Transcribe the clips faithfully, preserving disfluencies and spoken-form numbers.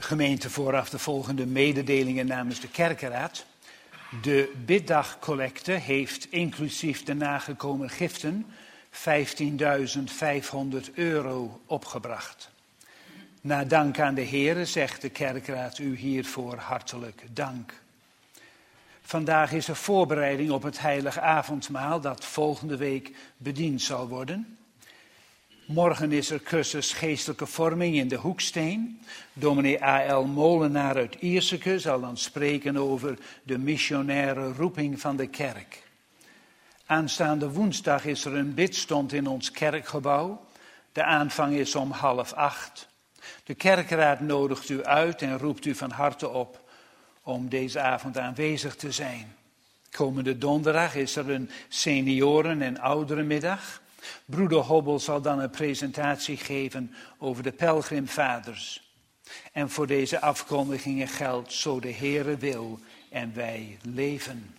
Gemeente, vooraf de volgende mededelingen namens de kerkenraad. De biddagcollecte heeft inclusief de nagekomen giften vijftienduizend vijfhonderd euro opgebracht. Na dank aan de Heere zegt de kerkraad u hiervoor hartelijk dank. Vandaag is er voorbereiding op het heilige avondmaal dat volgende week bediend zal worden. Morgen is er cursus geestelijke vorming in de Hoeksteen. Dominee A L Molenaar uit Ierseke zal dan spreken over de missionaire roeping van de kerk. Aanstaande woensdag is er een bidstond in ons kerkgebouw. De aanvang is om half acht. De kerkraad nodigt u uit en roept u van harte op om deze avond aanwezig te zijn. Komende donderdag is er een senioren- en ouderenmiddag. Broeder Hobbel zal dan een presentatie geven over de pelgrimvaders. En voor deze afkondigingen geldt zo de Heere wil en wij leven.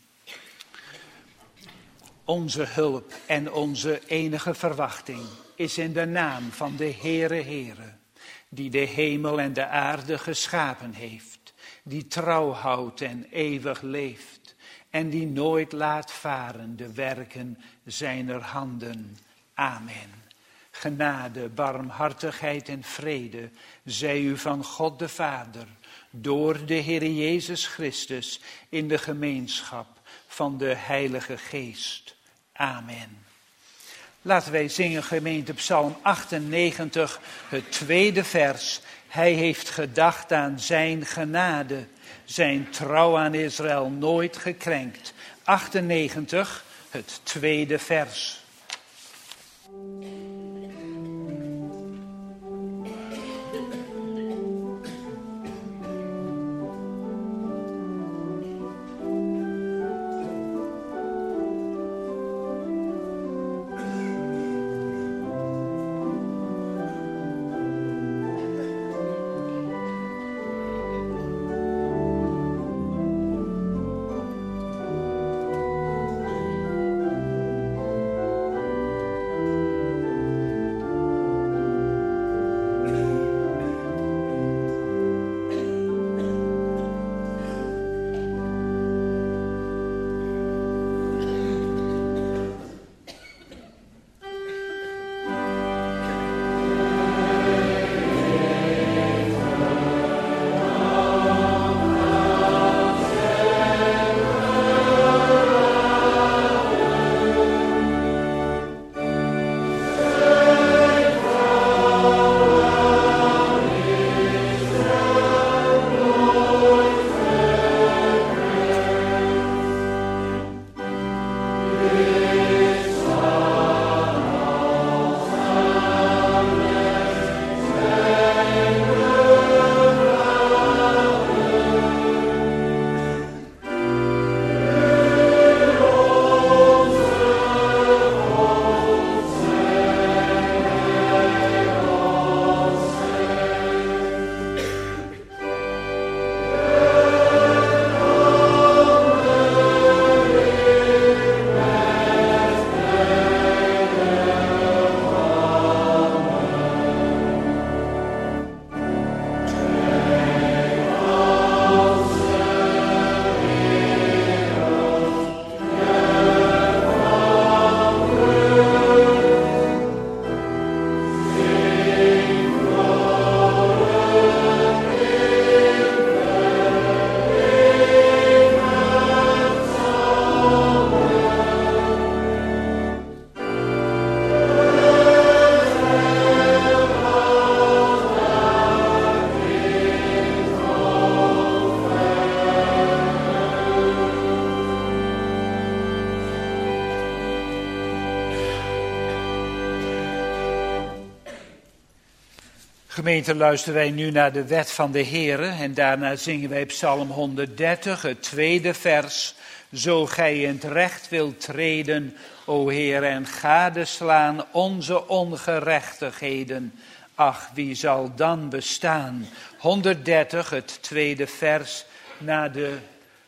Onze hulp en onze enige verwachting is in de naam van de Heere Heere, die de hemel en de aarde geschapen heeft, die trouw houdt en eeuwig leeft en die nooit laat varen de werken zijner handen. Amen. Genade, barmhartigheid en vrede zij u van God de Vader, door de Heer Jezus Christus, in de gemeenschap van de Heilige Geest. Amen. Laten wij zingen, gemeente, Psalm achtennegentig, het tweede vers. Hij heeft gedacht aan zijn genade, zijn trouw aan Israël nooit gekrenkt. achtennegentig, het tweede vers. Gemeente, luisteren wij nu naar de wet van de Heere en daarna zingen wij Psalm honderddertig, het tweede vers. Zo gij in het recht wilt treden, o Heer, en gadeslaan onze ongerechtigheden. Ach, wie zal dan bestaan? honderddertig, het tweede vers, na de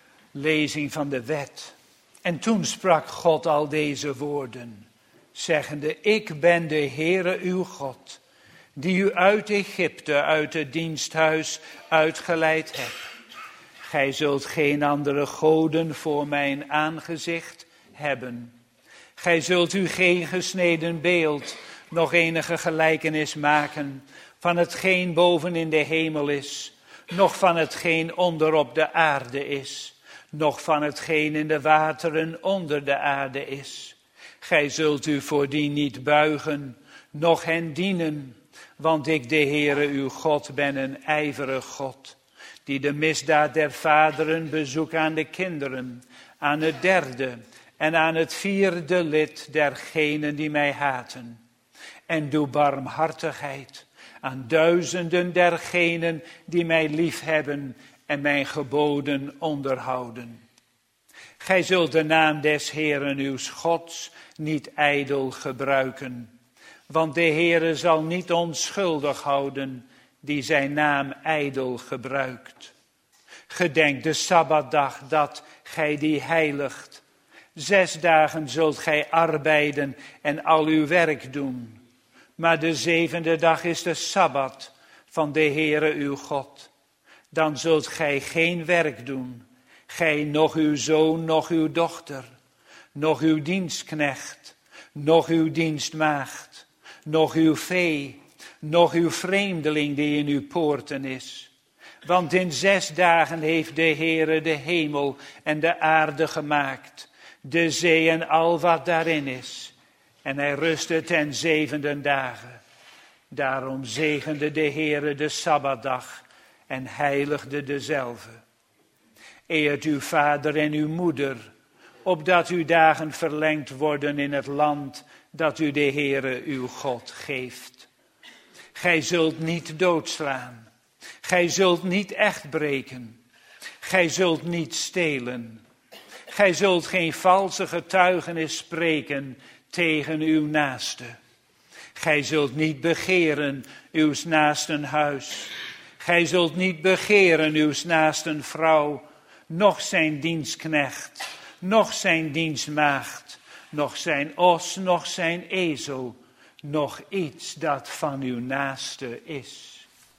lezing van de wet. En toen sprak God al deze woorden, zeggende, ik ben de Heere uw God, die u uit Egypte, uit het diensthuis uitgeleid hebt. Gij zult geen andere goden voor mijn aangezicht hebben. Gij zult u geen gesneden beeld, nog enige gelijkenis maken van hetgeen boven in de hemel is, noch van hetgeen onder op de aarde is, noch van hetgeen in de wateren onder de aarde is. Gij zult u voor die niet buigen, noch hen dienen, want ik, de Heere uw God, ben een ijverig God, die de misdaad der vaderen bezoekt aan de kinderen, aan het derde en aan het vierde lid dergenen die mij haten. En doe barmhartigheid aan duizenden dergenen die mij liefhebben en mijn geboden onderhouden. Gij zult de naam des Heeren uw Gods niet ijdel gebruiken, want de Heere zal niet onschuldig houden die zijn naam ijdel gebruikt. Gedenk de Sabbatdag dat gij die heiligt. Zes dagen zult gij arbeiden en al uw werk doen. Maar de zevende dag is de Sabbat van de Heere uw God. Dan zult gij geen werk doen, gij noch uw zoon, noch uw dochter, noch uw dienstknecht, noch uw dienstmaagd, noch uw vee, noch uw vreemdeling die in uw poorten is. Want in zes dagen heeft de Heere de hemel en de aarde gemaakt, de zee en al wat daarin is. En hij rustte ten zevende dagen. Daarom zegende de Heere de Sabbatdag en heiligde dezelve. Eert uw vader en uw moeder, opdat uw dagen verlengd worden in het land dat u de Heere uw God geeft. Gij zult niet doodslaan. Gij zult niet echt breken. Gij zult niet stelen. Gij zult geen valse getuigenis spreken tegen uw naaste. Gij zult niet begeren uw naasten huis. Gij zult niet begeren uw naasten vrouw, noch zijn dienstknecht, noch zijn dienstmaagd, noch zijn os, noch zijn ezel, noch iets dat van uw naaste is.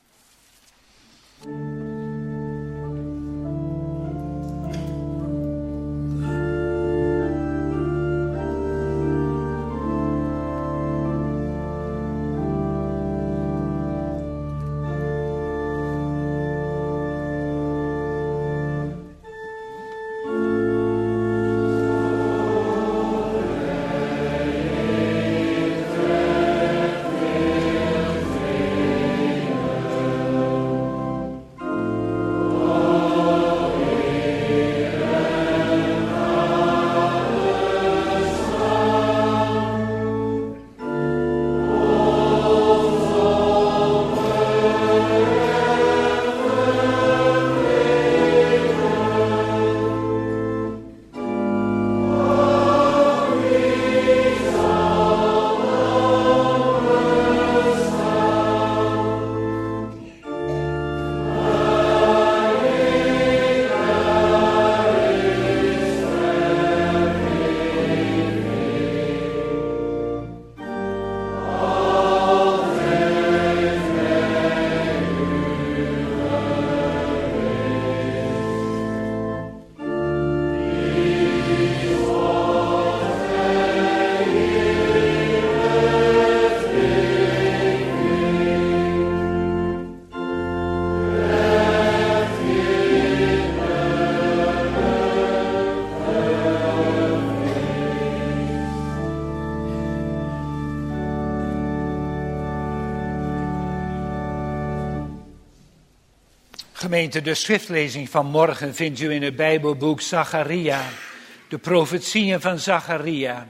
Gemeente, de schriftlezing van morgen vindt u in het Bijbelboek Zacharia, de profetieën van Zacharia,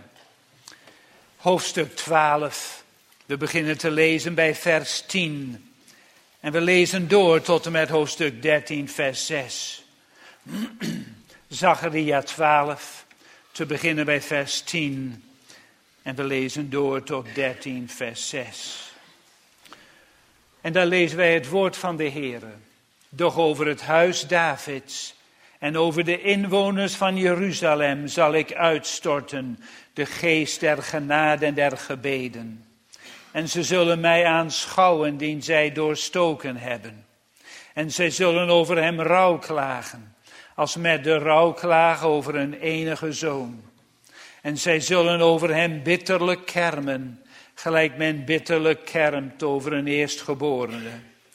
hoofdstuk twaalf. We beginnen te lezen bij vers tien en we lezen door tot en met hoofdstuk dertien, vers zes. Zacharia twaalf, te beginnen bij vers tien en we lezen door tot dertien, vers zes. En daar lezen wij het woord van de Heere. Doch over het huis Davids en over de inwoners van Jeruzalem zal ik uitstorten de geest der genade en der gebeden. En ze zullen mij aanschouwen die zij doorstoken hebben. En zij zullen over hem rouw klagen, als met de rouw klagen over hun enige zoon. En zij zullen over hem bitterlijk kermen, gelijk men bitterlijk kermt over een eerstgeborene.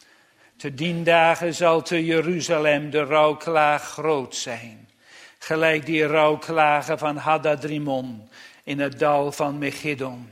Te dien dagen zal te Jeruzalem de rouwklaag groot zijn, gelijk die rouwklagen van Hadadrimon in het dal van Megiddon.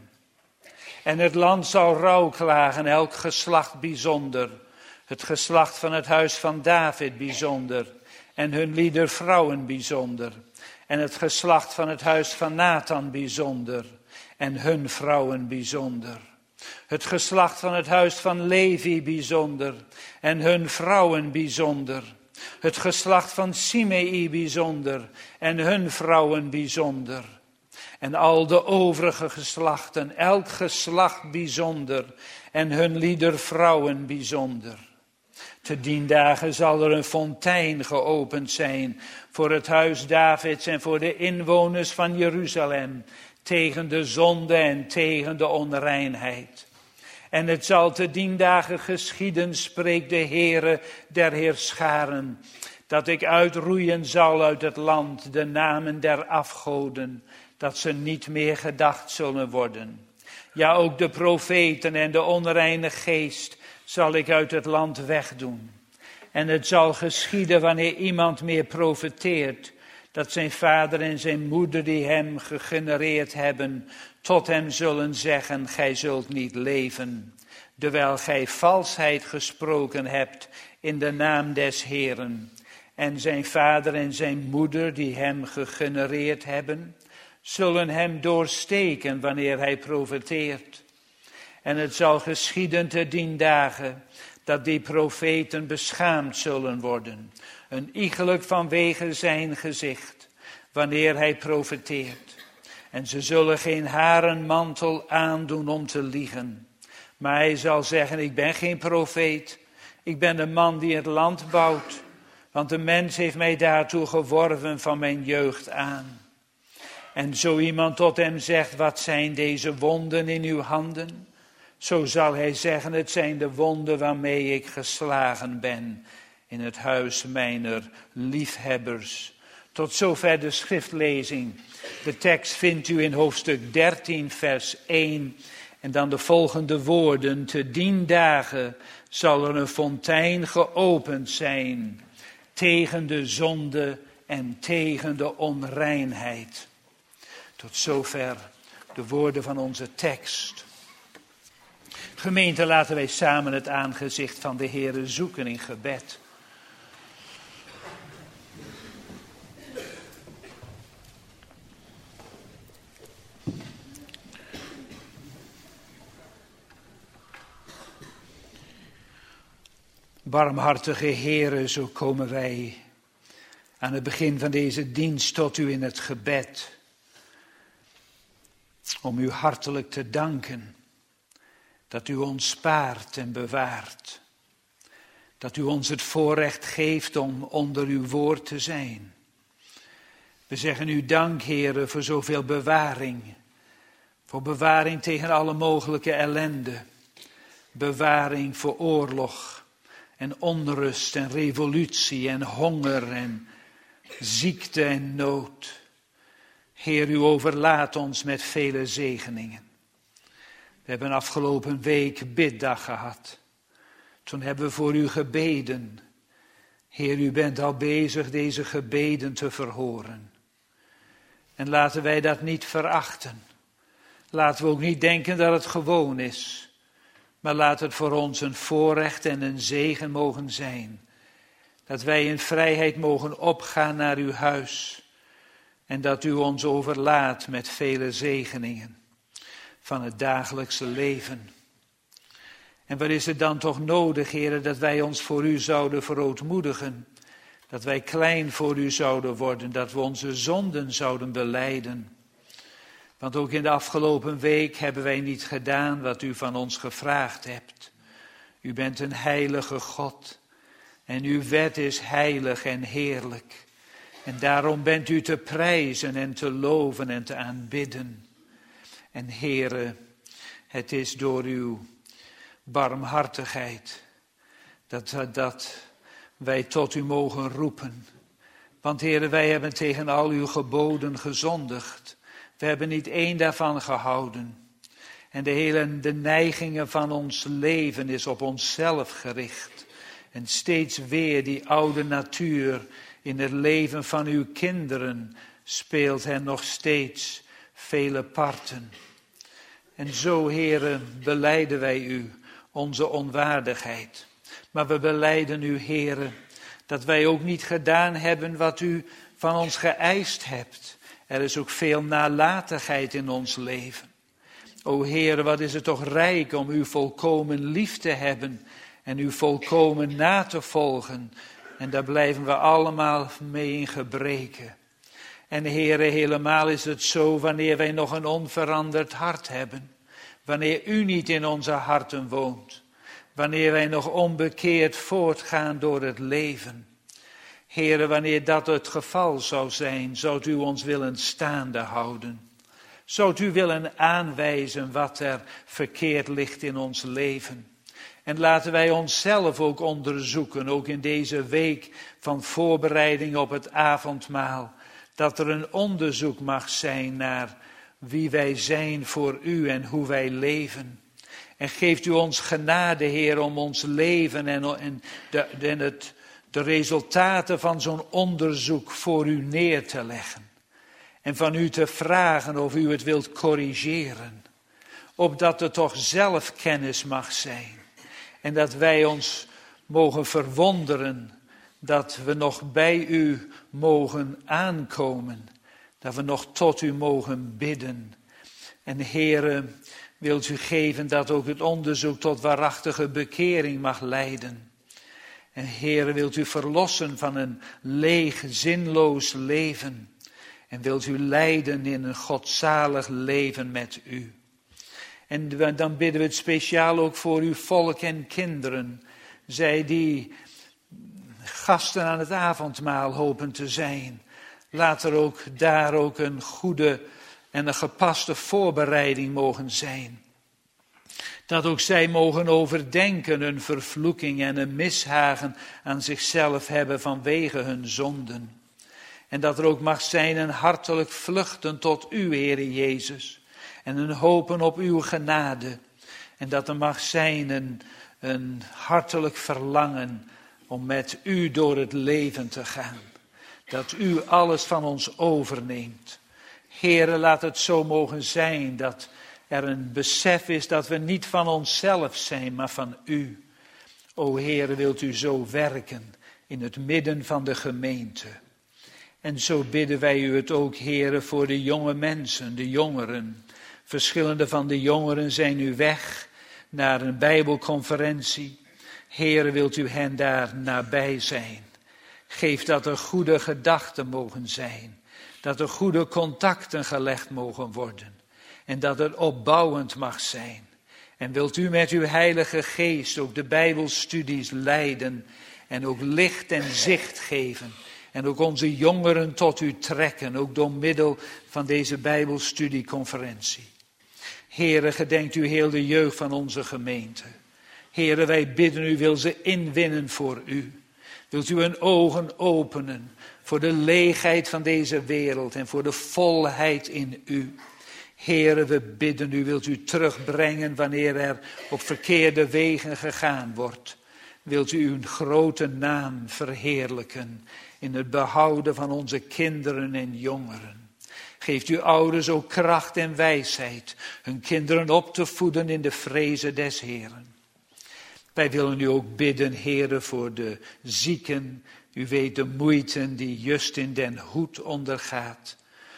En het land zal rouwklagen, elk geslacht bijzonder, het geslacht van het huis van David bijzonder, en hun lieder vrouwen bijzonder, en het geslacht van het huis van Nathan bijzonder, en hun vrouwen bijzonder. Het geslacht van het huis van Levi bijzonder, en hun vrouwen bijzonder. Het geslacht van Simei bijzonder, en hun vrouwen bijzonder. En al de overige geslachten, elk geslacht bijzonder, en hun lieder vrouwen bijzonder. Te dien dagen zal er een fontein geopend zijn voor het huis Davids en voor de inwoners van Jeruzalem, tegen de zonde en tegen de onreinheid. En het zal te dien dagen geschieden, spreekt de Heere der Heerscharen, dat ik uitroeien zal uit het land de namen der afgoden, dat ze niet meer gedacht zullen worden. Ja, ook de profeten en de onreine geest zal ik uit het land wegdoen. En het zal geschieden wanneer iemand meer profeteert, dat zijn vader en zijn moeder die hem gegenereerd hebben, tot hem zullen zeggen, gij zult niet leven, terwijl gij valsheid gesproken hebt in de naam des Heeren. En zijn vader en zijn moeder die hem gegenereerd hebben, zullen hem doorsteken wanneer hij profeteert. En het zal geschieden te dien dagen, dat die profeten beschaamd zullen worden, een iegelijk vanwege zijn gezicht, wanneer hij profeteert. En ze zullen geen haren mantel aandoen om te liegen, maar hij zal zeggen, ik ben geen profeet, ik ben de man die het land bouwt, want de mens heeft mij daartoe geworven van mijn jeugd aan. En zo iemand tot hem zegt, wat zijn deze wonden in uw handen? Zo zal hij zeggen, het zijn de wonden waarmee ik geslagen ben in het huis mijner liefhebbers. Tot zover de schriftlezing. De tekst vindt u in hoofdstuk dertien, vers één. En dan de volgende woorden. Te dien dagen zal er een fontein geopend zijn tegen de zonde en tegen de onreinheid. Tot zover de woorden van onze tekst. Gemeente, laten wij samen het aangezicht van de Heere zoeken in gebed. Barmhartige Heere, zo komen wij aan het begin van deze dienst tot u in het gebed. Om u hartelijk te danken dat u ons spaart en bewaart. Dat u ons het voorrecht geeft om onder uw woord te zijn. We zeggen u dank, Heere, voor zoveel bewaring. Voor bewaring tegen alle mogelijke ellende. Bewaring voor oorlog en onrust en revolutie en honger en ziekte en nood. Heer, u overlaat ons met vele zegeningen. We hebben afgelopen week biddag gehad. Toen hebben we voor u gebeden. Heer, u bent al bezig deze gebeden te verhoren. En laten wij dat niet verachten. Laten we ook niet denken dat het gewoon is. Maar laat het voor ons een voorrecht en een zegen mogen zijn. Dat wij in vrijheid mogen opgaan naar uw huis. En dat u ons overlaat met vele zegeningen van het dagelijkse leven. En wat is het dan toch nodig, Heer, dat wij ons voor u zouden verootmoedigen. Dat wij klein voor u zouden worden, dat we onze zonden zouden belijden. Want ook in de afgelopen week hebben wij niet gedaan wat u van ons gevraagd hebt. U bent een heilige God en uw wet is heilig en heerlijk. En daarom bent u te prijzen en te loven en te aanbidden. En Heere, Het is door uw barmhartigheid dat, dat wij tot u mogen roepen. Want Heere, wij hebben tegen al uw geboden gezondigd. We hebben niet één daarvan gehouden. En de hele de neigingen van ons leven is op onszelf gericht. En steeds weer die oude natuur in het leven van uw kinderen speelt hen nog steeds vele parten. En zo, Heere, belijden wij u onze onwaardigheid. Maar we belijden u, Heere, dat wij ook niet gedaan hebben wat u van ons geëist hebt. Er is ook veel nalatigheid in ons leven. O Heere, wat is het toch rijk om u volkomen lief te hebben en u volkomen na te volgen. En daar blijven we allemaal mee in gebreken. En Heere, helemaal is het zo wanneer wij nog een onveranderd hart hebben. Wanneer u niet in onze harten woont. Wanneer wij nog onbekeerd voortgaan door het leven. Heere, wanneer dat het geval zou zijn, zou u ons willen staande houden. Zou u willen aanwijzen wat er verkeerd ligt in ons leven. En laten wij onszelf ook onderzoeken, ook in deze week van voorbereiding op het avondmaal. Dat er een onderzoek mag zijn naar wie wij zijn voor u en hoe wij leven. En geeft u ons genade, Heer, om ons leven en, en, de, en het, de resultaten van zo'n onderzoek voor u neer te leggen. En van u te vragen of u het wilt corrigeren. Opdat er toch zelf kennis mag zijn. En dat wij ons mogen verwonderen dat we nog bij u mogen aankomen. Dat we nog tot u mogen bidden. En Heere, wilt u geven dat ook het onderzoek tot waarachtige bekering mag leiden. En Heere, wilt u verlossen van een leeg, zinloos leven. En wilt u leiden in een godzalig leven met u. En dan bidden we het speciaal ook voor uw volk en kinderen. Zij die gasten aan het avondmaal hopen te zijn. Laat er ook daar ook een goede en een gepaste voorbereiding mogen zijn. Dat ook zij mogen overdenken hun vervloeking en een mishagen aan zichzelf hebben vanwege hun zonden. En dat er ook mag zijn een hartelijk vluchten tot u, Heere Jezus. En een hopen op uw genade. En dat er mag zijn een, een hartelijk verlangen om met u door het leven te gaan. Dat u alles van ons overneemt. Heere, laat het zo mogen zijn dat er een besef is dat we niet van onszelf zijn, maar van u. O Heere, wilt u zo werken in het midden van de gemeente. En zo bidden wij u het ook, Heere, voor de jonge mensen, de jongeren. Verschillende van de jongeren zijn nu weg naar een bijbelconferentie. Heere, wilt u hen daar nabij zijn. Geef dat er goede gedachten mogen zijn. Dat er goede contacten gelegd mogen worden. En dat het opbouwend mag zijn. En wilt u met uw heilige geest ook de bijbelstudies leiden. En ook licht en zicht geven. En ook onze jongeren tot u trekken. Ook door middel van deze bijbelstudieconferentie. Heere, gedenkt u heel de jeugd van onze gemeente. Heere, wij bidden u, wil ze inwinnen voor u. Wilt u hun ogen openen voor de leegheid van deze wereld en voor de volheid in u. Heere, we bidden u, wilt u terugbrengen wanneer er op verkeerde wegen gegaan wordt. Wilt u uw grote naam verheerlijken in het behouden van onze kinderen en jongeren. Geeft u ouders ook kracht en wijsheid hun kinderen op te voeden in de vrezen des Heeren. Wij willen u ook bidden, Heere, voor de zieken. U weet de moeite die Justin den Hoed ondergaat.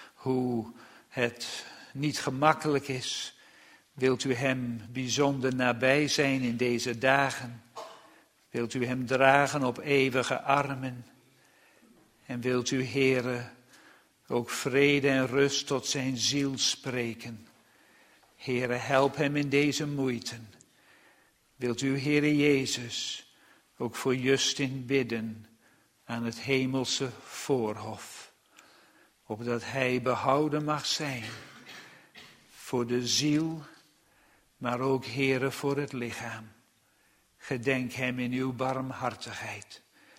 Hoe het niet gemakkelijk is. Wilt u hem bijzonder nabij zijn in deze dagen. Wilt u hem dragen op eeuwige armen. En wilt u, Heere, ook vrede en rust tot zijn ziel spreken. Heere, help hem in deze moeite. Wilt u, Heere Jezus, ook voor Justin bidden aan het hemelse voorhof. Opdat hij behouden mag zijn voor de ziel, maar ook, Heere, voor het lichaam. Gedenk hem in uw barmhartigheid.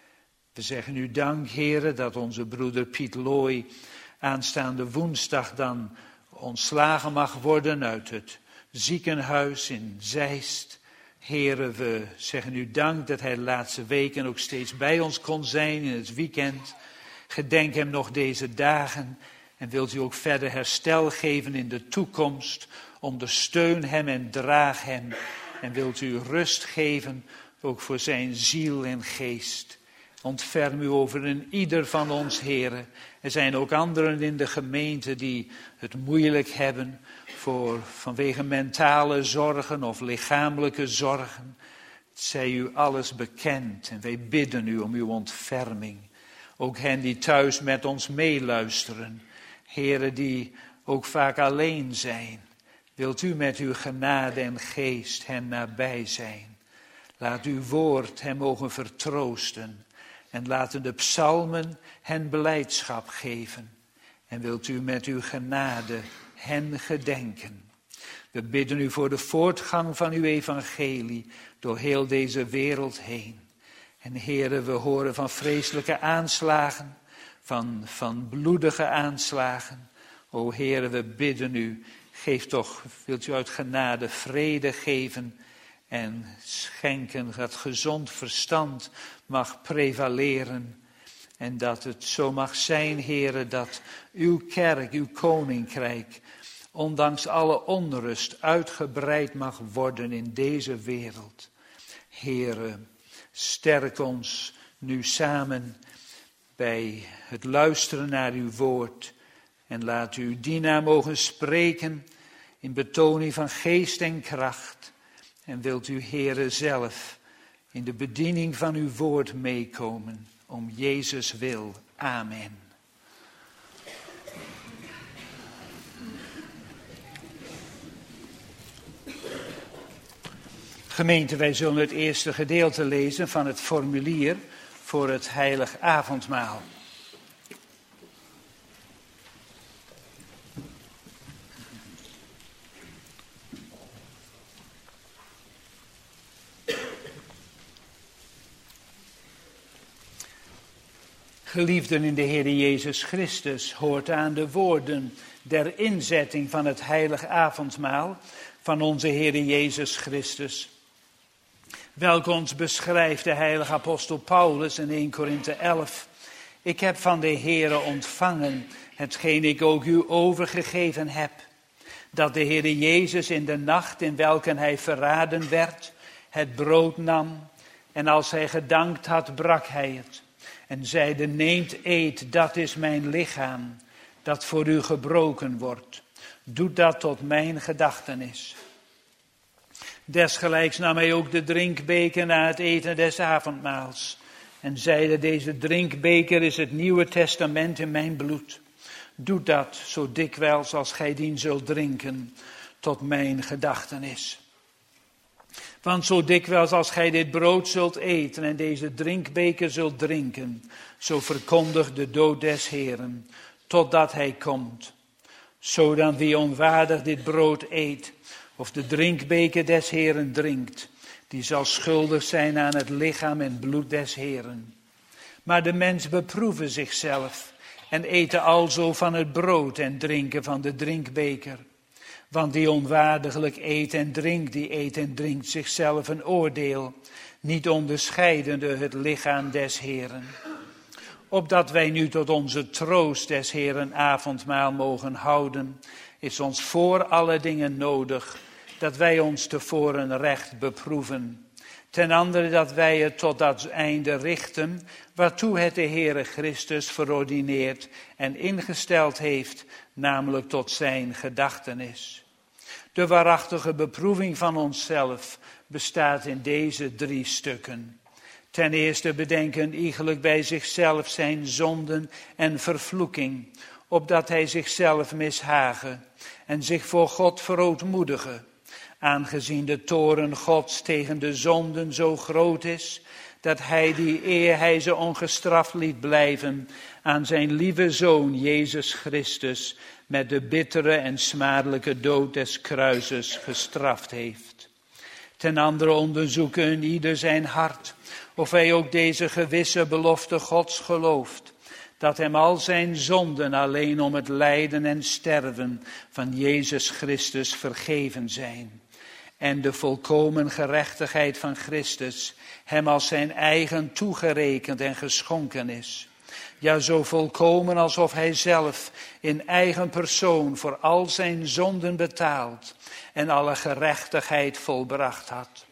We zeggen u dank, Heere, dat onze broeder Piet Looy aanstaande woensdag dan ontslagen mag worden uit het ziekenhuis in Zeist. Heere, we zeggen u dank dat hij de laatste weken ook steeds bij ons kon zijn in het weekend. Gedenk hem nog deze dagen en wilt u ook verder herstel geven in de toekomst. Ondersteun hem en draag hem en wilt u rust geven, ook voor zijn ziel en geest. Ontferm u over een ieder van ons, Heere. Er zijn ook anderen in de gemeente die het moeilijk hebben voor, vanwege mentale zorgen of lichamelijke zorgen. Het zij u alles bekend en wij bidden u om uw ontferming. Ook hen die thuis met ons meeluisteren. Heere, die ook vaak alleen zijn. Wilt u met uw genade en geest hen nabij zijn. Laat uw woord hen mogen vertroosten. En laten de psalmen hen belijdschap geven. En wilt u met uw genade hen gedenken. We bidden u voor de voortgang van uw evangelie door heel deze wereld heen. En Heere, we horen van vreselijke aanslagen, van, van bloedige aanslagen. O Heere, we bidden u, geef toch, wilt u uit genade vrede geven en schenken dat gezond verstand mag prevaleren. En dat het zo mag zijn, Heere, dat uw kerk, uw koninkrijk, ondanks alle onrust uitgebreid mag worden in deze wereld. Heere, sterk ons nu samen bij het luisteren naar uw woord. En laat uw dienaar mogen spreken in betoning van geest en kracht. En wilt u, Heere, zelf in de bediening van uw woord meekomen. Om Jezus wil. Amen. Gemeente, wij zullen het eerste gedeelte lezen van het formulier voor het heilig avondmaal. Geliefden in de Heer Jezus Christus, hoort aan de woorden der inzetting van het heilig avondmaal van onze Heer Jezus Christus. Welke ons beschrijft de heilige apostel Paulus in eerste Korinthe elf. Ik heb van de Heere ontvangen hetgeen ik ook u overgegeven heb. Dat de Heer Jezus in de nacht in welke hij verraden werd, het brood nam. En als hij gedankt had, brak hij het. En zeide, neemt, eet, dat is mijn lichaam, dat voor u gebroken wordt. Doet dat tot mijn gedachtenis. Desgelijks nam hij ook de drinkbeker na het eten des avondmaals. En zeide, deze drinkbeker is het Nieuwe Testament in mijn bloed. Doet dat zo dikwijls als gij dien zult drinken, tot mijn gedachtenis. Want zo dikwijls als gij dit brood zult eten en deze drinkbeker zult drinken, zo verkondigt de dood des Heeren, totdat hij komt. Zo dan wie onwaardig dit brood eet, of de drinkbeker des Heeren drinkt, die zal schuldig zijn aan het lichaam en bloed des Heeren. Maar de mens beproeve zichzelf en eten alzo van het brood en drinken van de drinkbeker. Want die onwaardiglijk eet en drinkt, die eet en drinkt zichzelf een oordeel, niet onderscheidende het lichaam des Heeren. Opdat wij nu tot onze troost des Heeren avondmaal mogen houden, is ons voor alle dingen nodig dat wij ons tevoren recht beproeven. Ten andere dat wij het tot dat einde richten, waartoe het de Heere Christus verordineerd en ingesteld heeft, namelijk tot zijn gedachtenis. De waarachtige beproeving van onszelf bestaat in deze drie stukken. Ten eerste bedenken iegelijk bij zichzelf zijn zonden en vervloeking, opdat hij zichzelf mishagen en zich voor God verootmoedigen, aangezien de toorn Gods tegen de zonden zo groot is, dat hij die eer hij ze ongestraft liet blijven aan zijn lieve Zoon Jezus Christus met de bittere en smadelijke dood des kruises gestraft heeft. Ten andere onderzoeken ieder zijn hart, of hij ook deze gewisse belofte Gods gelooft, dat hem al zijn zonden alleen om het lijden en sterven van Jezus Christus vergeven zijn. En de volkomen gerechtigheid van Christus hem als zijn eigen toegerekend en geschonken is. Ja, zo volkomen alsof hij zelf in eigen persoon voor al zijn zonden betaald en alle gerechtigheid volbracht had.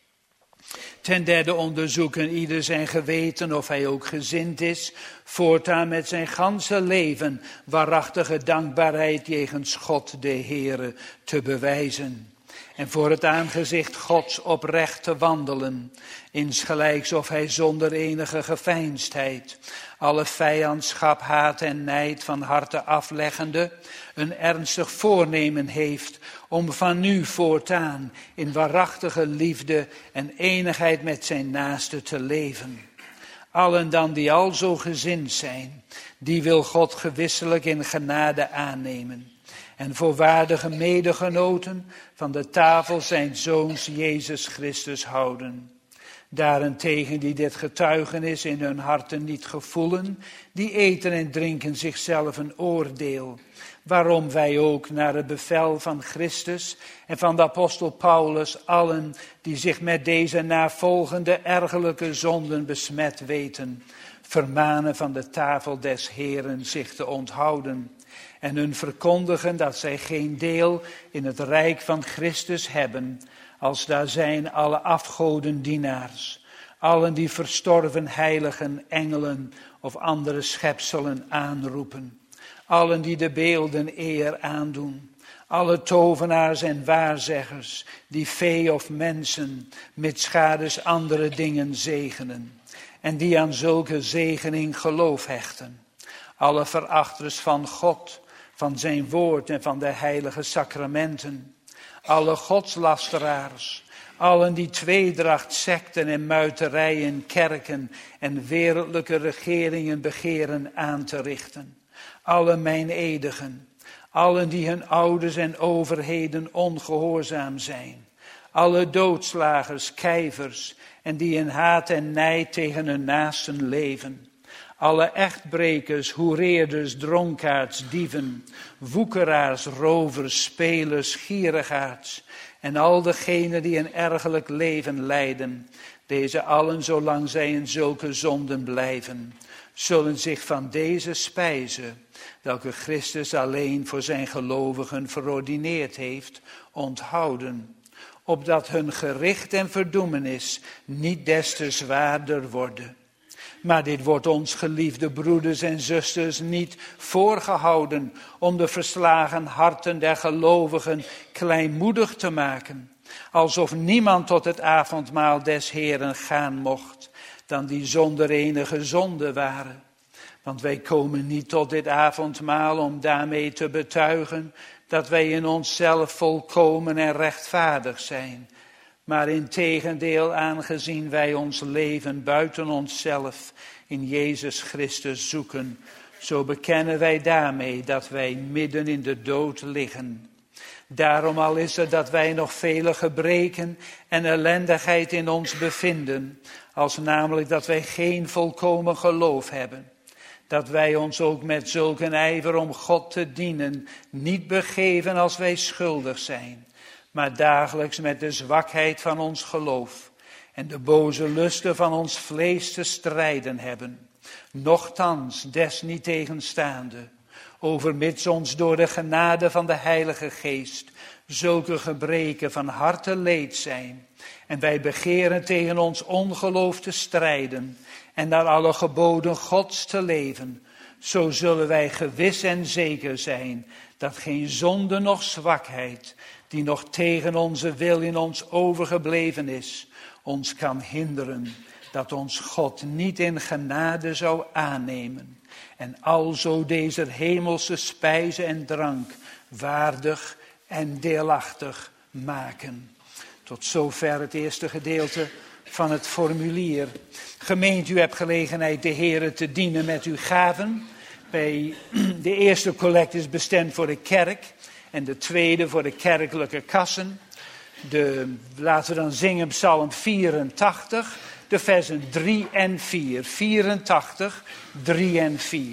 Ten derde onderzoeken ieder zijn geweten of hij ook gezind is voortaan met zijn ganse leven waarachtige dankbaarheid jegens God de Heere te bewijzen. En voor het aangezicht Gods oprecht te wandelen, insgelijks of hij zonder enige geveinsdheid, alle vijandschap, haat en nijd van harte afleggende, een ernstig voornemen heeft om van nu voortaan in waarachtige liefde en enigheid met zijn naaste te leven. Allen dan die al zo gezind zijn, die wil God gewisselijk in genade aannemen. En voor waardige medegenoten van de tafel zijn Zoons Jezus Christus houden. Daarentegen die dit getuigenis in hun harten niet gevoelen, die eten en drinken zichzelf een oordeel. Waarom wij ook naar het bevel van Christus en van de apostel Paulus allen die zich met deze navolgende ergelijke zonden besmet weten, vermanen van de tafel des Heeren zich te onthouden. En hun verkondigen dat zij geen deel in het rijk van Christus hebben, als daar zijn alle afgodendienaars, allen die verstorven heiligen, engelen of andere schepselen aanroepen, allen die de beelden eer aandoen, alle tovenaars en waarzeggers, die vee of mensen, mitsgaders andere dingen zegenen, en die aan zulke zegening geloof hechten, alle verachters van God, van zijn woord en van de heilige sacramenten, alle godslasteraars, allen die tweedracht, secten en muiterijen, kerken en wereldlijke regeringen begeren aan te richten, alle meineedigen, allen die hun ouders en overheden ongehoorzaam zijn, alle doodslagers, kijvers en die in haat en nijd tegen hun naasten leven, alle echtbrekers, hoereerders, dronkaards, dieven, woekeraars, rovers, spelers, gierigaards en al degenen die een ergerlijk leven leiden, deze allen zolang zij in zulke zonden blijven, zullen zich van deze spijze, welke Christus alleen voor zijn gelovigen verordineerd heeft, onthouden, opdat hun gericht en verdoemenis niet des te zwaarder worden. Maar dit wordt ons, geliefde broeders en zusters, niet voorgehouden om de verslagen harten der gelovigen kleinmoedig te maken, alsof niemand tot het avondmaal des Heeren gaan mocht, dan die zonder enige zonde waren. Want wij komen niet tot dit avondmaal om daarmee te betuigen dat wij in onszelf volkomen en rechtvaardig zijn, maar integendeel, aangezien wij ons leven buiten onszelf in Jezus Christus zoeken, zo bekennen wij daarmee dat wij midden in de dood liggen. Daarom al is het dat wij nog vele gebreken en ellendigheid in ons bevinden, als namelijk dat wij geen volkomen geloof hebben. Dat wij ons ook met zulk een ijver om God te dienen niet begeven als wij schuldig zijn, maar dagelijks met de zwakheid van ons geloof en de boze lusten van ons vlees te strijden hebben. Nochtans, desniettegenstaande, overmits ons door de genade van de Heilige Geest zulke gebreken van harte leed zijn, en wij begeren tegen ons ongeloof te strijden en naar alle geboden Gods te leven, zo zullen wij gewis en zeker zijn dat geen zonde noch zwakheid, die nog tegen onze wil in ons overgebleven is, ons kan hinderen dat ons God niet in genade zou aannemen en alzo deze hemelse spijze en drank waardig en deelachtig maken. Tot zover het eerste gedeelte van het formulier. Gemeente, u hebt gelegenheid de Heere te dienen met uw gaven. Bij de eerste collecte is bestemd voor de kerk en de tweede voor de kerkelijke kassen. De, laten we dan zingen Psalm vierentachtig, de versen drie en vier. vierentachtig, drie en vier.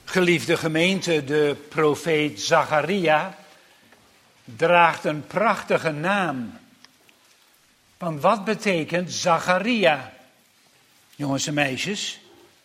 Geliefde gemeente, de profeet Zacharia draagt een prachtige naam. Want wat betekent Zacharia? Jongens en meisjes.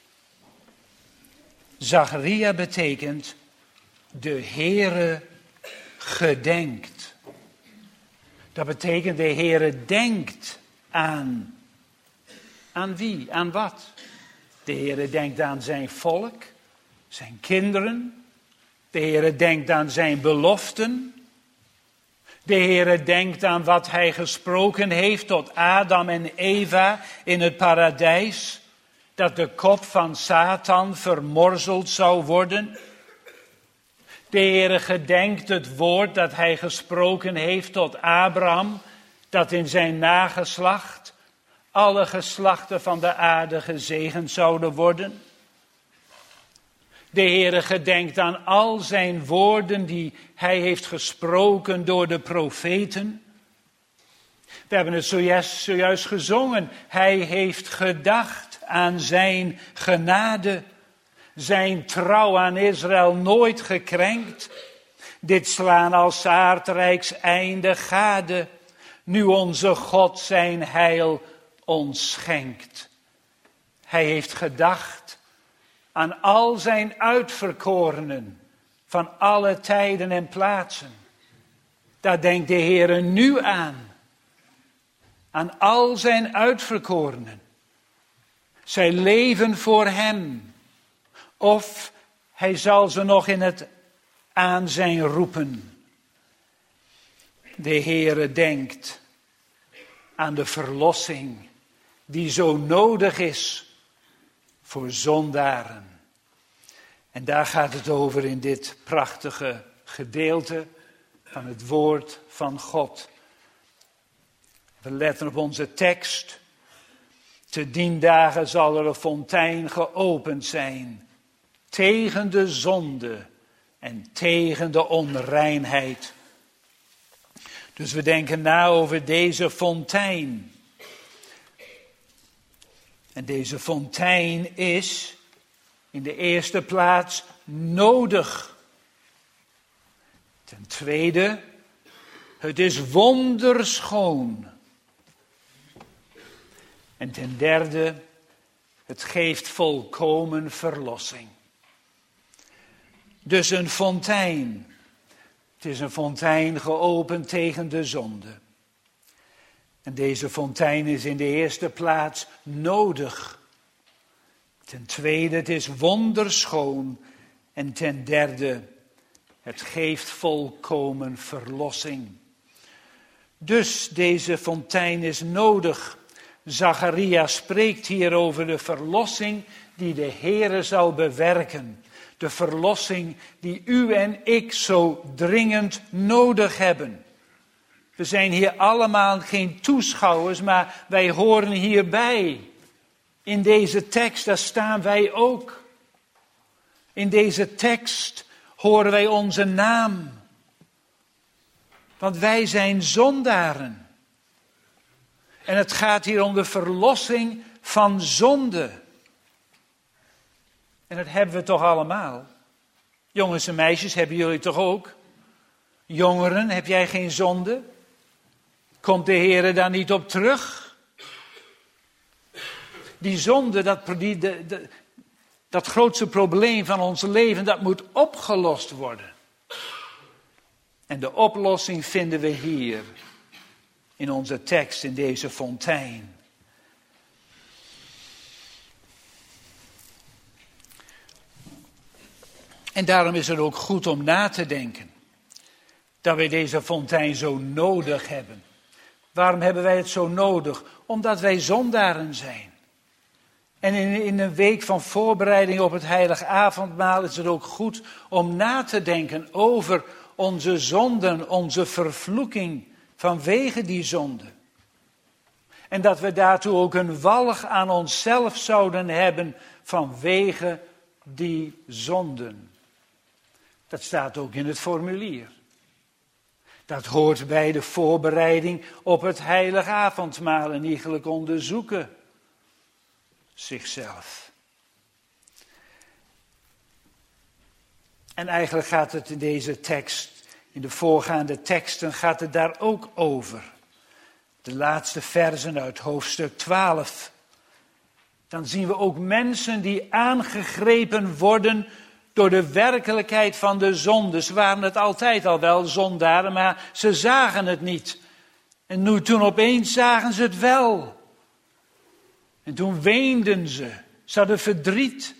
Zacharia betekent de Heere gedenkt. Dat betekent de Heere denkt aan. Aan wie? Aan wat? De Heere denkt aan zijn volk, zijn kinderen. De Heere denkt aan zijn beloften. De Heere denkt aan wat hij gesproken heeft tot Adam en Eva in het paradijs. Dat de kop van Satan vermorzeld zou worden. De Heere gedenkt het woord dat hij gesproken heeft tot Abraham. Dat in zijn nageslacht alle geslachten van de aarde gezegend zouden worden. De Heere gedenkt aan al zijn woorden die hij heeft gesproken door de profeten. We hebben het zojuist, zojuist gezongen. Hij heeft gedacht aan zijn genade. Zijn trouw aan Israël nooit gekrenkt. Dit slaan als aardrijks einde gade. Nu onze God zijn heil ons schenkt. Hij heeft gedacht aan al zijn uitverkorenen van alle tijden en plaatsen. Daar denkt de Heere nu aan. Aan al zijn uitverkorenen. Zij leven voor hem. Of hij zal ze nog in het aanzijn roepen. De Heere denkt aan de verlossing die zo nodig is voor zondaren. En daar gaat het over in dit prachtige gedeelte van het woord van God. We letten op onze tekst. Te dien dagen zal er een fontein geopend zijn. Tegen de zonde en tegen de onreinheid. Dus we denken na over deze fontein. En deze fontein is in de eerste plaats nodig. Ten tweede, het is wonderschoon. En ten derde, het geeft volkomen verlossing. Dus een fontein. Het is een fontein geopend tegen de zonde. En deze fontein is in de eerste plaats nodig. Ten tweede, het is wonderschoon. En ten derde, het geeft volkomen verlossing. Dus deze fontein is nodig. Zacharia spreekt hier over de verlossing die de Heere zal bewerken. De verlossing die u en ik zo dringend nodig hebben. We zijn hier allemaal geen toeschouwers, maar wij horen hierbij. In deze tekst, daar staan wij ook. In deze tekst horen wij onze naam. Want wij zijn zondaren. En het gaat hier om de verlossing van zonde. En dat hebben we toch allemaal. Jongens en meisjes, hebben jullie toch ook? Jongeren, heb jij geen zonde? Komt de Heere daar niet op terug? Die zonde, dat, die, de, de, dat grootste probleem van ons leven, dat moet opgelost worden. En de oplossing vinden we hier. In onze tekst, in deze fontein. En daarom is het ook goed om na te denken. Dat wij deze fontein zo nodig hebben. Waarom hebben wij het zo nodig? Omdat wij zondaren zijn. En in, in een week van voorbereiding op het heilige avondmaal is het ook goed om na te denken over onze zonden, onze vervloeking vanwege die zonde. En dat we daartoe ook een walg aan onszelf zouden hebben vanwege die zonden. Dat staat ook in het formulier. Dat hoort bij de voorbereiding op het heilige avondmaal en eigenlijk onderzoeken zichzelf. En eigenlijk gaat het in deze tekst, in de voorgaande teksten, gaat het daar ook over. De laatste versen uit hoofdstuk twaalf. Dan zien we ook mensen die aangegrepen worden door de werkelijkheid van de zonde. Ze waren het altijd al wel, zondaren, maar ze zagen het niet. En nu, toen opeens zagen ze het wel. En toen weenden ze. Ze hadden verdriet.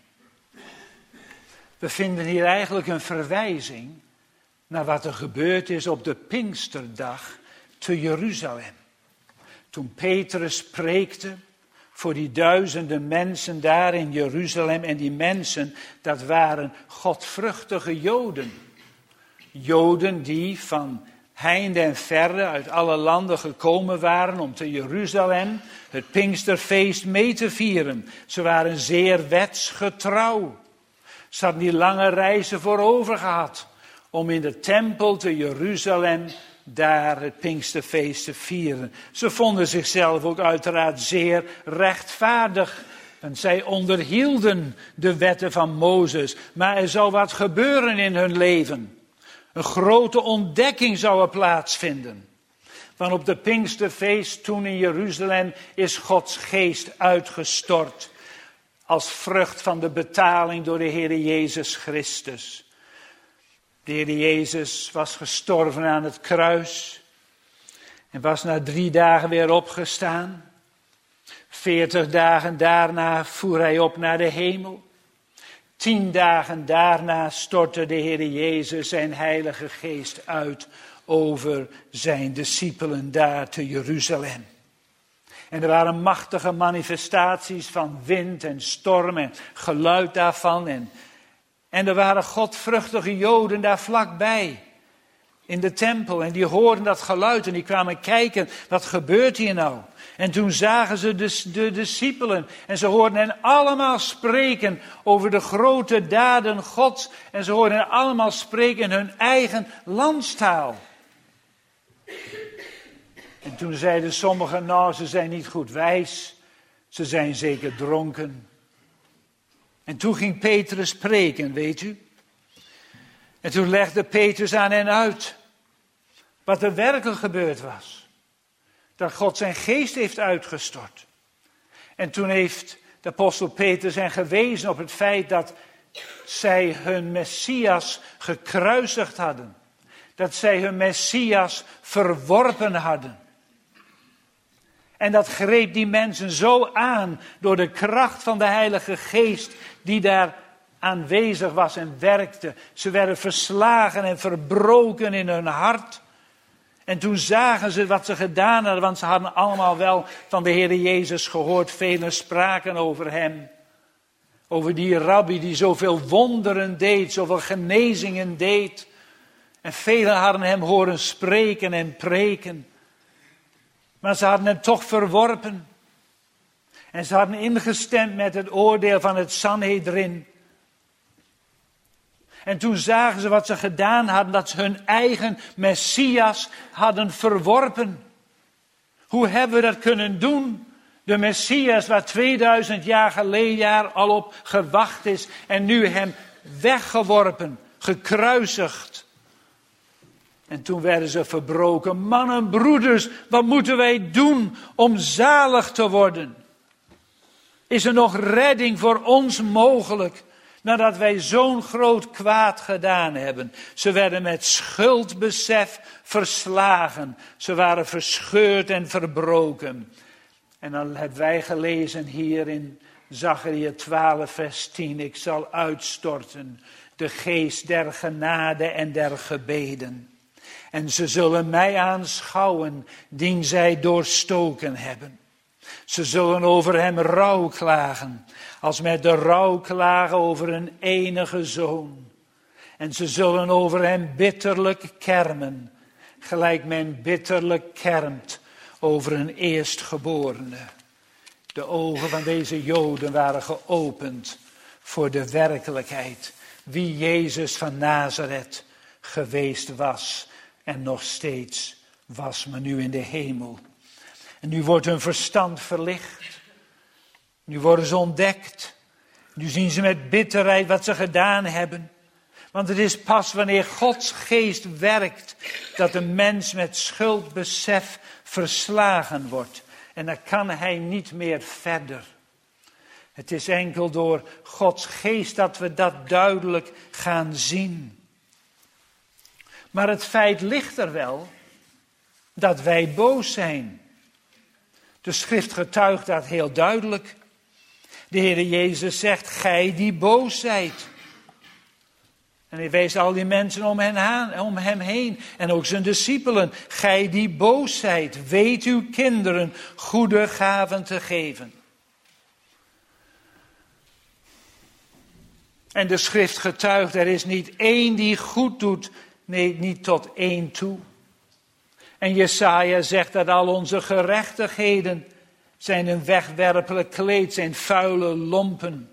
We vinden hier eigenlijk een verwijzing naar wat er gebeurd is op de Pinksterdag te Jeruzalem. Toen Petrus preekte voor die duizenden mensen daar in Jeruzalem. En die mensen, dat waren godvruchtige Joden. Joden die van heinde en verre uit alle landen gekomen waren om te Jeruzalem het Pinksterfeest mee te vieren. Ze waren zeer wetsgetrouw. Ze hadden die lange reizen voorover gehad om in de tempel te Jeruzalem daar het Pinksterfeest te vieren. Ze vonden zichzelf ook uiteraard zeer rechtvaardig. Want zij onderhielden de wetten van Mozes. Maar er zou wat gebeuren in hun leven. Een grote ontdekking zou er plaatsvinden. Want op de Pinksterfeest toen in Jeruzalem is Gods geest uitgestort. Als vrucht van de betaling door de Heer Jezus Christus. De Heer Jezus was gestorven aan het kruis. En was na drie dagen weer opgestaan. Veertig dagen daarna voer hij op naar de hemel. Tien dagen daarna stortte de Heer Jezus zijn heilige geest uit over zijn discipelen daar te Jeruzalem. En er waren machtige manifestaties van wind en storm en geluid daarvan. En, en er waren godvruchtige Joden daar vlakbij in de tempel. En die hoorden dat geluid en die kwamen kijken, wat gebeurt hier nou? En toen zagen ze de, de discipelen en ze hoorden hen allemaal spreken over de grote daden Gods. En ze hoorden hen allemaal spreken in hun eigen landstaal. En toen zeiden sommigen, nou, ze zijn niet goed wijs, ze zijn zeker dronken. En toen ging Petrus spreken, weet u. En toen legde Petrus aan hen uit wat er werkelijk gebeurd was. Dat God zijn geest heeft uitgestort. En toen heeft de apostel Petrus hen gewezen op het feit dat zij hun Messias gekruisigd hadden. Dat zij hun Messias verworpen hadden. En dat greep die mensen zo aan door de kracht van de Heilige Geest die daar aanwezig was en werkte. Ze werden verslagen en verbroken in hun hart. En toen zagen ze wat ze gedaan hadden, want ze hadden allemaal wel van de Heer Jezus gehoord. Velen spraken over hem. Over die rabbi die zoveel wonderen deed, zoveel genezingen deed. En velen hadden hem horen spreken en preken. Maar ze hadden hem toch verworpen. En ze hadden ingestemd met het oordeel van het Sanhedrin. En toen zagen ze wat ze gedaan hadden, dat ze hun eigen Messias hadden verworpen. Hoe hebben we dat kunnen doen? De Messias waar tweeduizend jaar geleden al op gewacht is en nu hem weggeworpen, gekruisigd. En toen werden ze verbroken. Mannen, broeders, wat moeten wij doen om zalig te worden? Is er nog redding voor ons mogelijk? Nadat wij zo'n groot kwaad gedaan hebben. Ze werden met schuldbesef verslagen. Ze waren verscheurd en verbroken. En dan hebben wij gelezen hier in Zacharia twaalf vers tien. Ik zal uitstorten de geest der genade en der gebeden. En ze zullen mij aanschouwen, dien zij doorstoken hebben. Ze zullen over hem rouw klagen, als met de rouw klagen over een enige zoon. En ze zullen over hem bitterlijk kermen, gelijk men bitterlijk kermt over een eerstgeborene. De ogen van deze Joden waren geopend voor de werkelijkheid, wie Jezus van Nazareth geweest was. En nog steeds was men nu in de hemel. En nu wordt hun verstand verlicht. Nu worden ze ontdekt. Nu zien ze met bitterheid wat ze gedaan hebben. Want het is pas wanneer Gods geest werkt dat de mens met schuldbesef verslagen wordt. En dan kan hij niet meer verder. Het is enkel door Gods geest dat we dat duidelijk gaan zien. Maar het feit ligt er wel dat wij boos zijn. De schrift getuigt dat heel duidelijk. De Heer Jezus zegt, gij die boos zijt. En hij wees al die mensen om hen, aan, om hem heen. En ook zijn discipelen. Gij die boos zijt, weet uw kinderen goede gaven te geven. En de schrift getuigt, er is niet één die goed doet, nee, niet tot één toe. En Jesaja zegt dat al onze gerechtigheden zijn een wegwerpelijk kleed, zijn vuile lompen.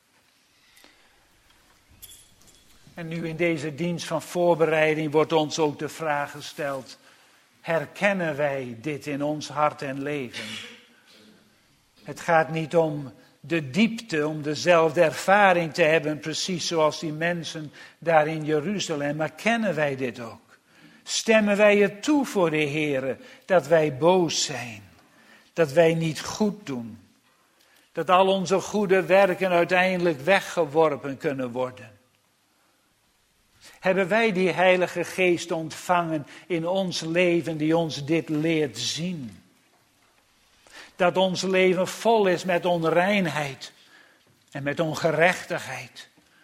En nu in deze dienst van voorbereiding wordt ons ook de vraag gesteld, herkennen wij dit in ons hart en leven? Het gaat niet om de diepte, om dezelfde ervaring te hebben, precies zoals die mensen daar in Jeruzalem. Maar kennen wij dit ook? Stemmen wij het toe voor de Heere dat wij boos zijn? Dat wij niet goed doen? Dat al onze goede werken uiteindelijk weggeworpen kunnen worden? Hebben wij die Heilige Geest ontvangen in ons leven die ons dit leert zien? Dat ons leven vol is met onreinheid en met ongerechtigheid.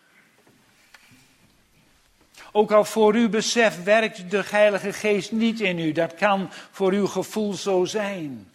Ook al voor uw besef werkt de Heilige Geest niet in u. Dat kan voor uw gevoel zo zijn.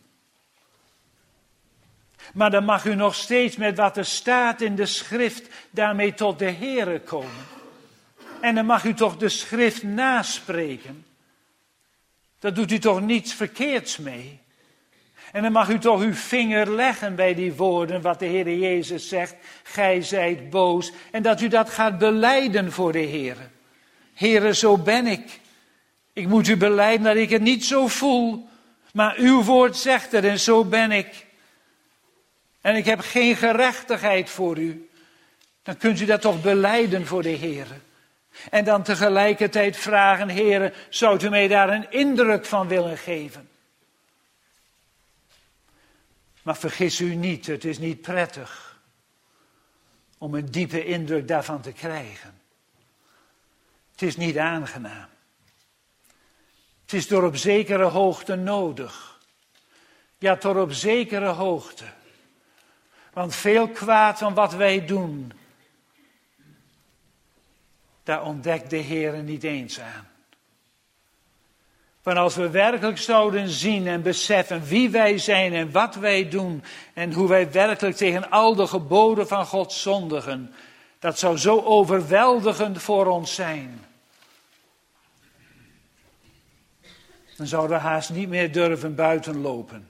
Maar dan mag u nog steeds met wat er staat in de schrift daarmee tot de Heere komen. En dan mag u toch de schrift naspreken. Daar doet u toch niets verkeerds mee. En dan mag u toch uw vinger leggen bij die woorden wat de Heer Jezus zegt. Gij zijt boos. En dat u dat gaat belijden voor de Heer. Heere, zo ben ik. Ik moet u belijden dat ik het niet zo voel. Maar uw woord zegt het en zo ben ik. En ik heb geen gerechtigheid voor u. Dan kunt u dat toch belijden voor de Heer. En dan tegelijkertijd vragen, Heere, zou u mij daar een indruk van willen geven? Maar vergis u niet, het is niet prettig om een diepe indruk daarvan te krijgen. Het is niet aangenaam. Het is door op zekere hoogte nodig. Ja, tot op zekere hoogte. Want veel kwaad van wat wij doen, daar ontdekt de Heer niet eens aan. Want als we werkelijk zouden zien en beseffen wie wij zijn en wat wij doen en hoe wij werkelijk tegen al de geboden van God zondigen, dat zou zo overweldigend voor ons zijn. Dan zouden we haast niet meer durven buiten lopen.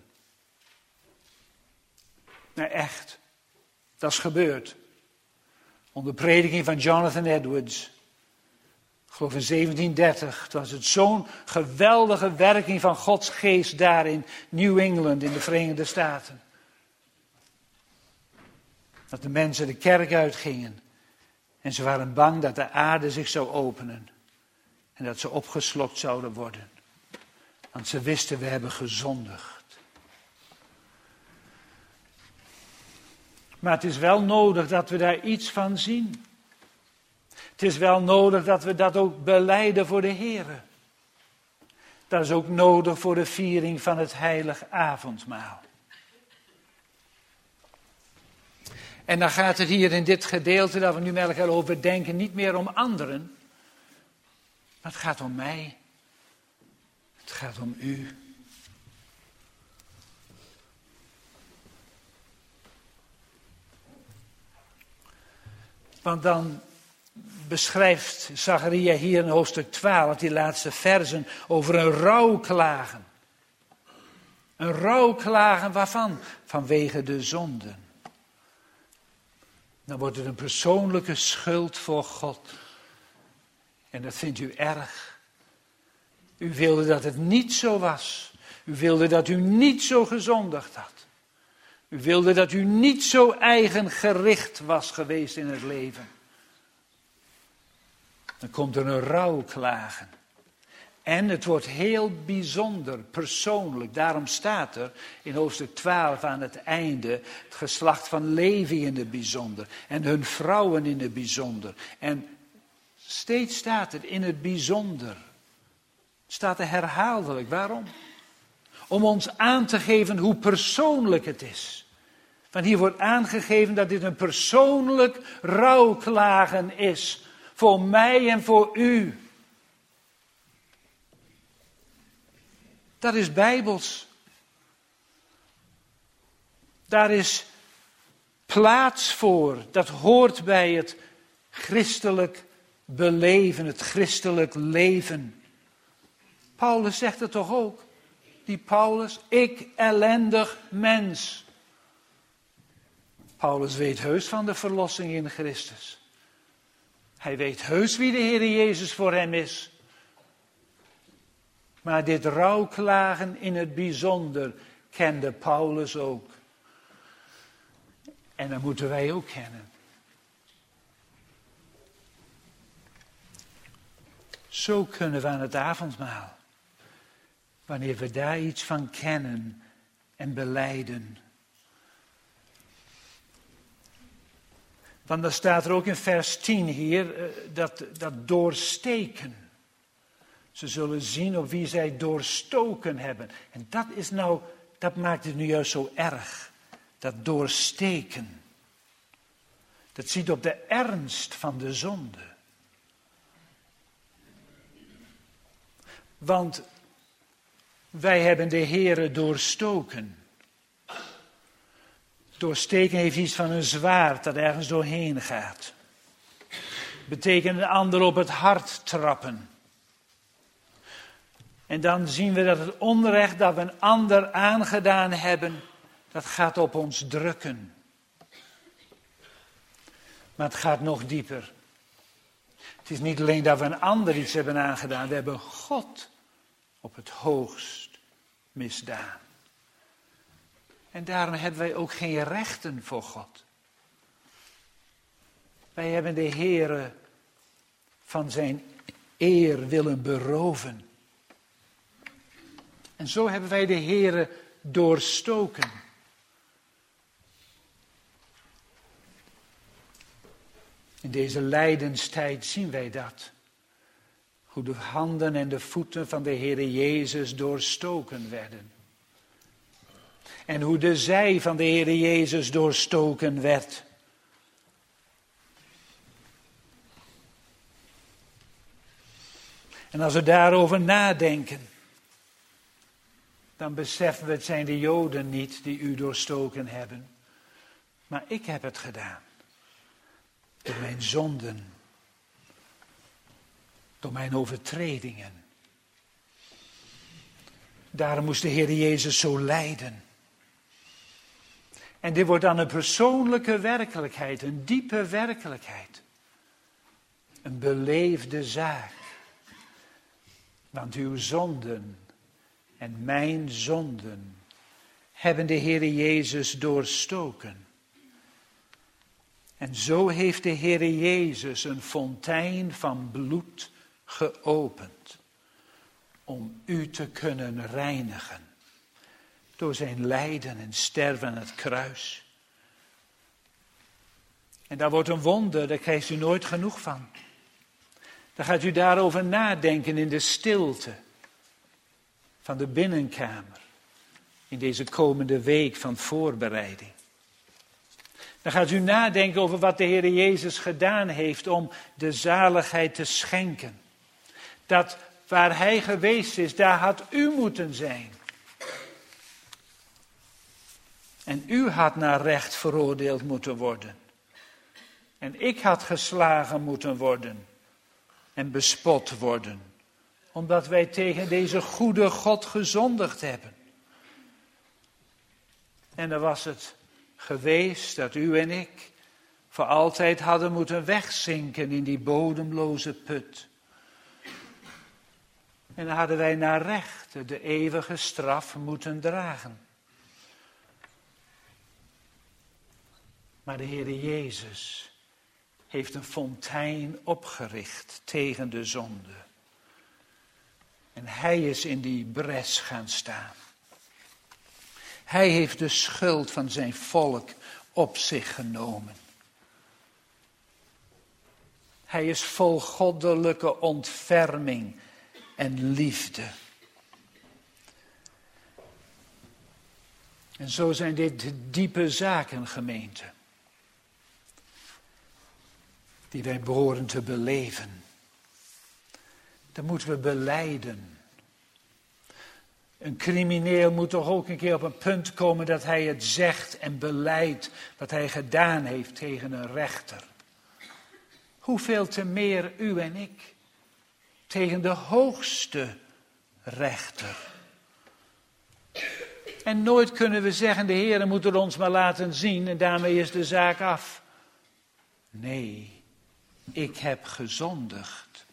Nee, echt. Dat is gebeurd. Onder prediking van Jonathan Edwards. Ik geloof in zeventien dertig. Toen was het zo'n geweldige werking van Gods geest daar in New England in de Verenigde Staten. Dat de mensen de kerk uitgingen. En ze waren bang dat de aarde zich zou openen. En dat ze opgeslokt zouden worden. Want ze wisten, we hebben gezondigd. Maar het is wel nodig dat we daar iets van zien. Het is wel nodig dat we dat ook belijden voor de Heer. Dat is ook nodig voor de viering van het heilig avondmaal. En dan gaat het hier in dit gedeelte dat we nu met elkaar over denken niet meer om anderen. Maar het gaat om mij. Het gaat om u. Want dan beschrijft Zacharia hier in hoofdstuk twaalf, die laatste versen, over een rouwklagen. Een rouwklagen waarvan? Vanwege de zonden. Dan wordt het een persoonlijke schuld voor God. En dat vindt u erg. U wilde dat het niet zo was. U wilde dat u niet zo gezondigd had. U wilde dat u niet zo eigengericht was geweest in het leven. Dan komt er een rouwklagen. En het wordt heel bijzonder, persoonlijk. Daarom staat er in hoofdstuk twaalf aan het einde het geslacht van Levi in het bijzonder. En hun vrouwen in het bijzonder. En steeds staat het in het bijzonder. Het staat er herhaaldelijk. Waarom? Om ons aan te geven hoe persoonlijk het is. Want hier wordt aangegeven dat dit een persoonlijk rouwklagen is. Voor mij en voor u. Dat is bijbels. Daar is plaats voor. Dat hoort bij het christelijk beleven, het christelijk leven. Paulus zegt het toch ook? Die Paulus, ik ellendig mens. Paulus weet heus van de verlossing in Christus. Hij weet heus wie de Heer Jezus voor hem is. Maar dit rouwklagen in het bijzonder kende Paulus ook. En dat moeten wij ook kennen. Zo kunnen we aan het avondmaal, wanneer we daar iets van kennen en belijden. Want dan staat er ook in vers tien hier, dat, dat doorsteken. Ze zullen zien op wie zij doorstoken hebben. En dat is nou, dat maakt het nu juist zo erg. Dat doorsteken. Dat ziet op de ernst van de zonde. Want wij hebben de Heere doorstoken. Doorsteken heeft iets van een zwaard dat ergens doorheen gaat. Betekent een ander op het hart trappen. En dan zien we dat het onrecht dat we een ander aangedaan hebben, dat gaat op ons drukken. Maar het gaat nog dieper. Het is niet alleen dat we een ander iets hebben aangedaan, we hebben God op het hoogst misdaan. En daarom hebben wij ook geen rechten voor God. Wij hebben de Heere van zijn eer willen beroven. En zo hebben wij de Heere doorstoken. In deze lijdenstijd zien wij dat. Hoe de handen en de voeten van de Heere Jezus doorstoken werden. En hoe de zij van de Heere Jezus doorstoken werd. En als we daarover nadenken, dan beseffen we, het zijn de Joden niet die u doorstoken hebben. Maar ik heb het gedaan. Door mijn zonden. Door mijn overtredingen. Daarom moest de Heer Jezus zo lijden. En dit wordt dan een persoonlijke werkelijkheid, een diepe werkelijkheid. Een beleefde zaak. Want uw zonden en mijn zonden hebben de Heer Jezus doorstoken. En zo heeft de Heer Jezus een fontein van bloed geopend. Om u te kunnen reinigen. Door zijn lijden en sterven aan het kruis. En dat wordt een wonder, daar krijgt u nooit genoeg van. Dan gaat u daarover nadenken in de stilte van de binnenkamer. In deze komende week van voorbereiding. Dan gaat u nadenken over wat de Heer Jezus gedaan heeft om de zaligheid te schenken. Dat waar hij geweest is, daar had u moeten zijn. En u had naar recht veroordeeld moeten worden. En ik had geslagen moeten worden. En bespot worden. Omdat wij tegen deze goede God gezondigd hebben. En dan was het geweest dat u en ik voor altijd hadden moeten wegzinken in die bodemloze put. En dan hadden wij naar recht de eeuwige straf moeten dragen. Maar de Heere Jezus heeft een fontein opgericht tegen de zonde. En hij is in die bres gaan staan. Hij heeft de schuld van zijn volk op zich genomen. Hij is vol goddelijke ontferming en liefde. En zo zijn dit diepe zaken, gemeente, die wij behoren te beleven. Dat moeten we belijden. Een crimineel moet toch ook een keer op een punt komen dat hij het zegt en belijdt wat hij gedaan heeft tegen een rechter. Hoeveel te meer u en ik tegen de hoogste rechter. En nooit kunnen we zeggen, de Heer moet het ons maar laten zien en daarmee is de zaak af. Nee, ik heb gezondigd.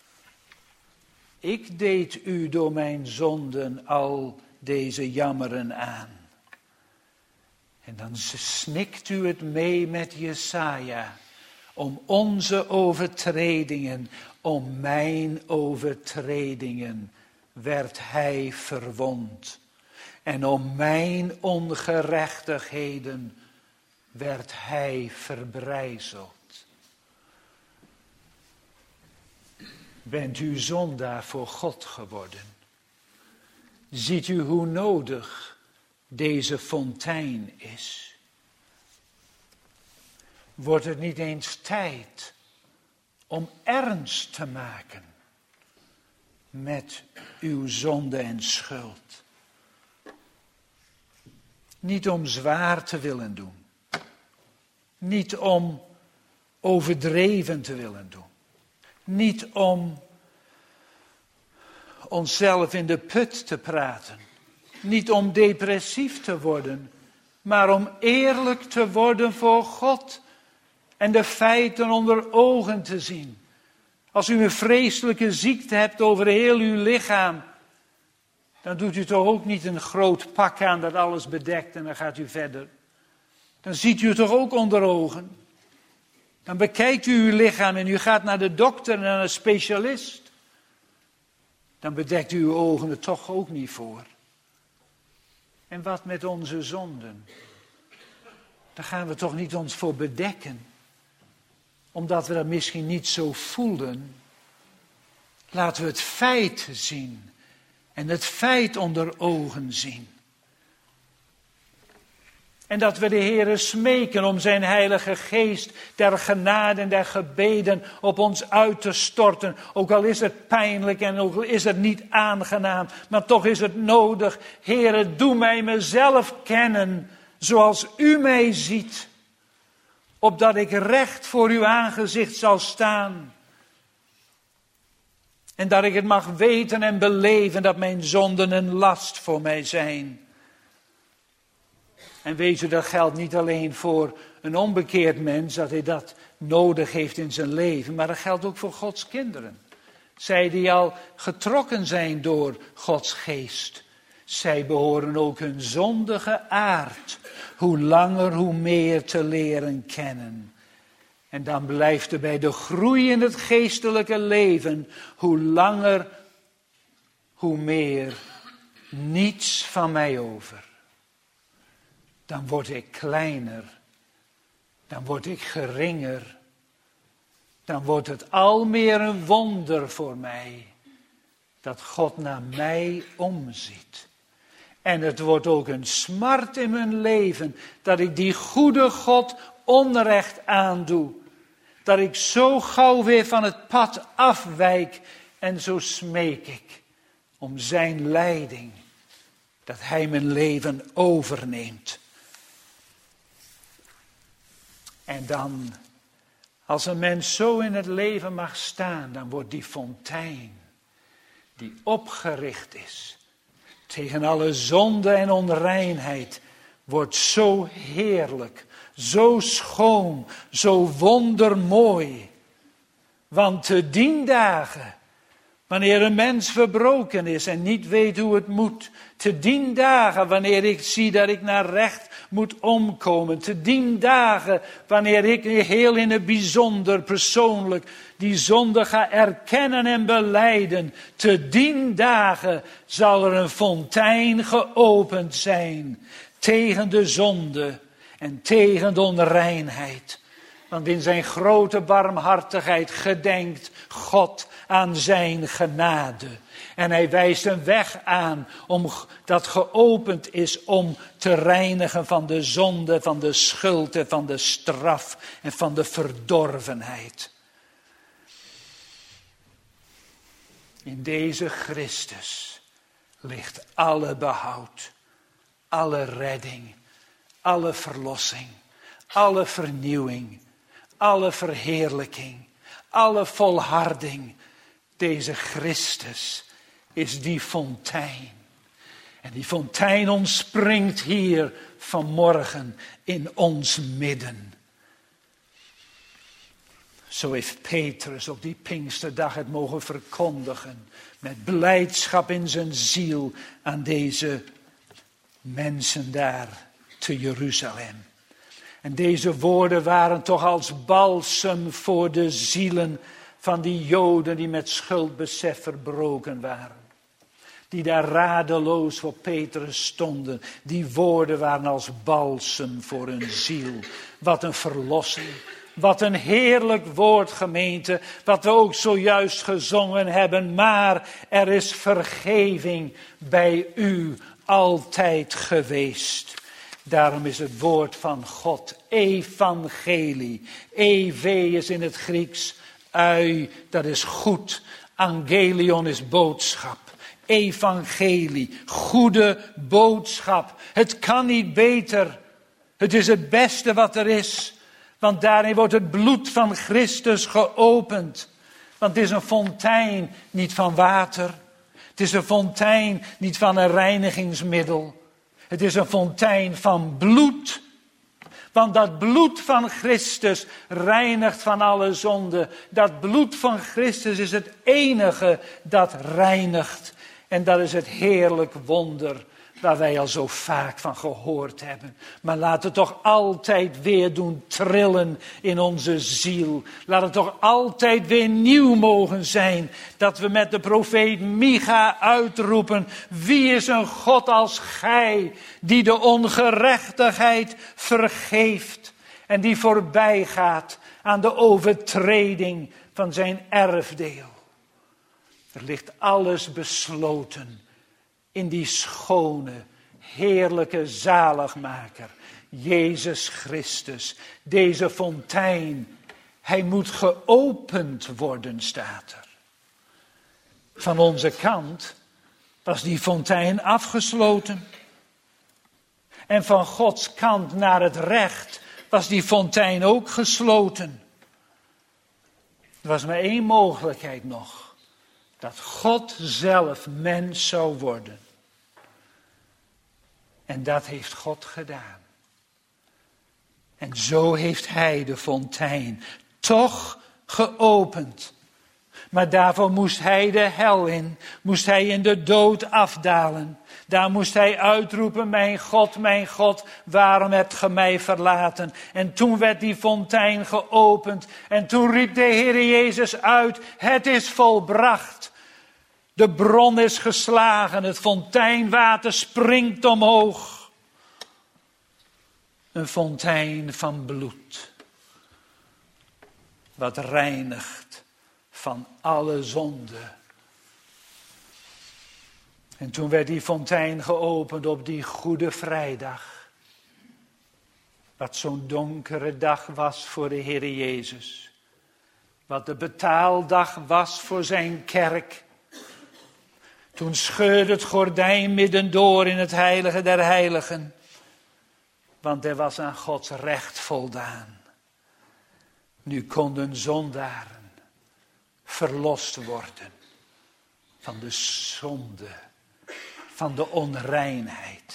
Ik deed u door mijn zonden al deze jammeren aan. En dan snikt u het mee met Jesaja. Om onze overtredingen, om mijn overtredingen werd hij verwond. En om mijn ongerechtigheden werd hij verbrijzeld. Bent u zondaar voor God geworden? Ziet u hoe nodig deze fontein is? Wordt het niet eens tijd om ernst te maken met uw zonde en schuld? Niet om zwaar te willen doen. Niet om overdreven te willen doen. Niet om onszelf in de put te praten. Niet om depressief te worden. Maar om eerlijk te worden voor God. En de feiten onder ogen te zien. Als u een vreselijke ziekte hebt over heel uw lichaam. Dan doet u toch ook niet een groot pak aan dat alles bedekt en dan gaat u verder. Dan ziet u het toch ook onder ogen. Dan bekijkt u uw lichaam en u gaat naar de dokter en naar een specialist. Dan bedekt u uw ogen er toch ook niet voor. En wat met onze zonden? Daar gaan we toch niet ons voor bedekken. Omdat we dat misschien niet zo voelen. Laten we het feit zien. En het feit onder ogen zien. En dat we de Heere smeken om zijn heilige geest der genade en der gebeden op ons uit te storten. Ook al is het pijnlijk en ook al is het niet aangenaam, maar toch is het nodig. Heere, doe mij mezelf kennen zoals u mij ziet. Opdat ik recht voor uw aangezicht zal staan. En dat ik het mag weten en beleven dat mijn zonden een last voor mij zijn. En weet u, dat geldt niet alleen voor een onbekeerd mens, dat hij dat nodig heeft in zijn leven. Maar dat geldt ook voor Gods kinderen. Zij die al getrokken zijn door Gods geest. Zij behoren ook hun zondige aard, hoe langer hoe meer te leren kennen. En dan blijft er bij de groei in het geestelijke leven, hoe langer, hoe meer, niets van mij over. Dan word ik kleiner, dan word ik geringer, dan wordt het al meer een wonder voor mij, dat God naar mij omziet. En het wordt ook een smart in mijn leven, dat ik die goede God onrecht aandoe. Dat ik zo gauw weer van het pad afwijk en zo smeek ik om zijn leiding. Dat hij mijn leven overneemt. En dan, als een mens zo in het leven mag staan, dan wordt die fontein die opgericht is tegen alle zonde en onreinheid, wordt zo heerlijk. Zo schoon, zo wondermooi. Want te dien dagen wanneer een mens verbroken is en niet weet hoe het moet. Te dien dagen wanneer ik zie dat ik naar recht moet omkomen. Te dien dagen wanneer ik heel in het bijzonder persoonlijk die zonde ga erkennen en belijden. Te dien dagen zal er een fontein geopend zijn tegen de zonde en tegen de onreinheid. Want in zijn grote barmhartigheid gedenkt God aan zijn genade. En hij wijst een weg aan om, dat geopend is om te reinigen van de zonde, van de schuld en van de straf en van de verdorvenheid. In deze Christus ligt alle behoud, alle redding, alle verlossing, alle vernieuwing, alle verheerlijking, alle volharding. Deze Christus is die fontein. En die fontein ontspringt hier vanmorgen in ons midden. Zo heeft Petrus op die Pinksterdag het mogen verkondigen. Met blijdschap in zijn ziel aan deze mensen daar te Jeruzalem. En deze woorden waren toch als balsem voor de zielen van die Joden die met schuldbesef verbroken waren. Die daar radeloos voor Petrus stonden. Die woorden waren als balsem voor hun ziel. Wat een verlossing. Wat een heerlijk woord, gemeente. Wat we ook zojuist gezongen hebben. Maar er is vergeving bij u altijd geweest. Daarom is het woord van God evangelie. Ev is in het Grieks. Ui, dat is goed. Angelion is boodschap. Evangelie, goede boodschap. Het kan niet beter. Het is het beste wat er is. Want daarin wordt het bloed van Christus geopend. Want het is een fontein, niet van water. Het is een fontein, niet van een reinigingsmiddel. Het is een fontein van bloed. Want dat bloed van Christus reinigt van alle zonde. Dat bloed van Christus is het enige dat reinigt. En dat is het heerlijk wonder waar wij al zo vaak van gehoord hebben. Maar laat het toch altijd weer doen trillen in onze ziel. Laat het toch altijd weer nieuw mogen zijn. Dat we met de profeet Micha uitroepen. Wie is een God als gij, die de ongerechtigheid vergeeft. En die voorbij gaat aan de overtreding van zijn erfdeel. Er ligt alles besloten in die schone, heerlijke zaligmaker, Jezus Christus. Deze fontein, hij moet geopend worden, staat er. Van onze kant was die fontein afgesloten. En van Gods kant naar het recht was die fontein ook gesloten. Er was maar één mogelijkheid nog. Dat God zelf mens zou worden. En dat heeft God gedaan. En zo heeft hij de fontein toch geopend. Maar daarvoor moest hij de hel in. Moest hij in de dood afdalen. Daar moest hij uitroepen, mijn God, mijn God, waarom hebt ge mij verlaten? En toen werd die fontein geopend. En toen riep de Heer Jezus uit, het is volbracht. De bron is geslagen, het fonteinwater springt omhoog. Een fontein van bloed. Wat reinigt van alle zonde. En toen werd die fontein geopend op die Goede Vrijdag. Wat zo'n donkere dag was voor de Heer Jezus. Wat de betaaldag was voor zijn kerk. Toen scheurde het gordijn middendoor in het heilige der heiligen. Want er was aan Gods recht voldaan. Nu konden zondaren verlost worden van de zonde, van de onreinheid.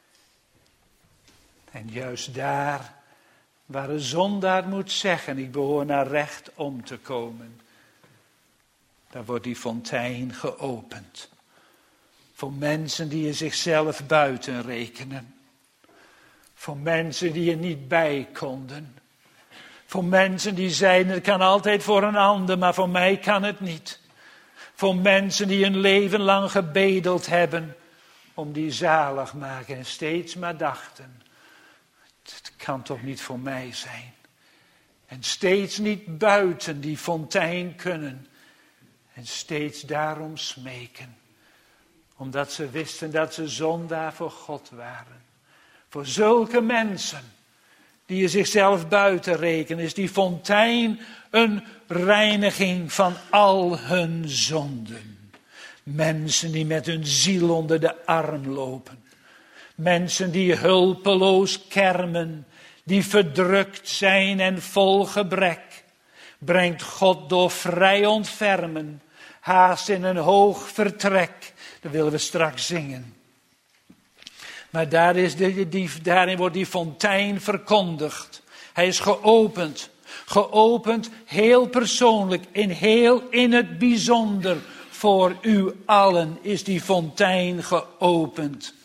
En juist daar waar een zondaar moet zeggen, ik behoor naar recht om te komen. daar wordt die fontein geopend. Voor mensen die er zichzelf buiten rekenen. Voor mensen die er niet bij konden. Voor mensen die zeiden, het kan altijd voor een ander, maar voor mij kan het niet. Voor mensen die een leven lang gebedeld hebben om die zalig maken en steeds maar dachten, het kan toch niet voor mij zijn. En steeds niet buiten die fontein kunnen en steeds daarom smeken. Omdat ze wisten dat ze zondaar voor God waren. Voor zulke mensen die er zichzelf buiten rekenen, is die fontein een reiniging van al hun zonden. Mensen die met hun ziel onder de arm lopen. Mensen die hulpeloos kermen, die verdrukt zijn en vol gebrek. Brengt God door vrij ontfermen, haast in een hoog vertrek. Dat willen we straks zingen. Maar daar is de, die, daarin wordt die fontein verkondigd. Hij is geopend. Geopend heel persoonlijk, in heel in het bijzonder. Voor u allen is die fontein geopend.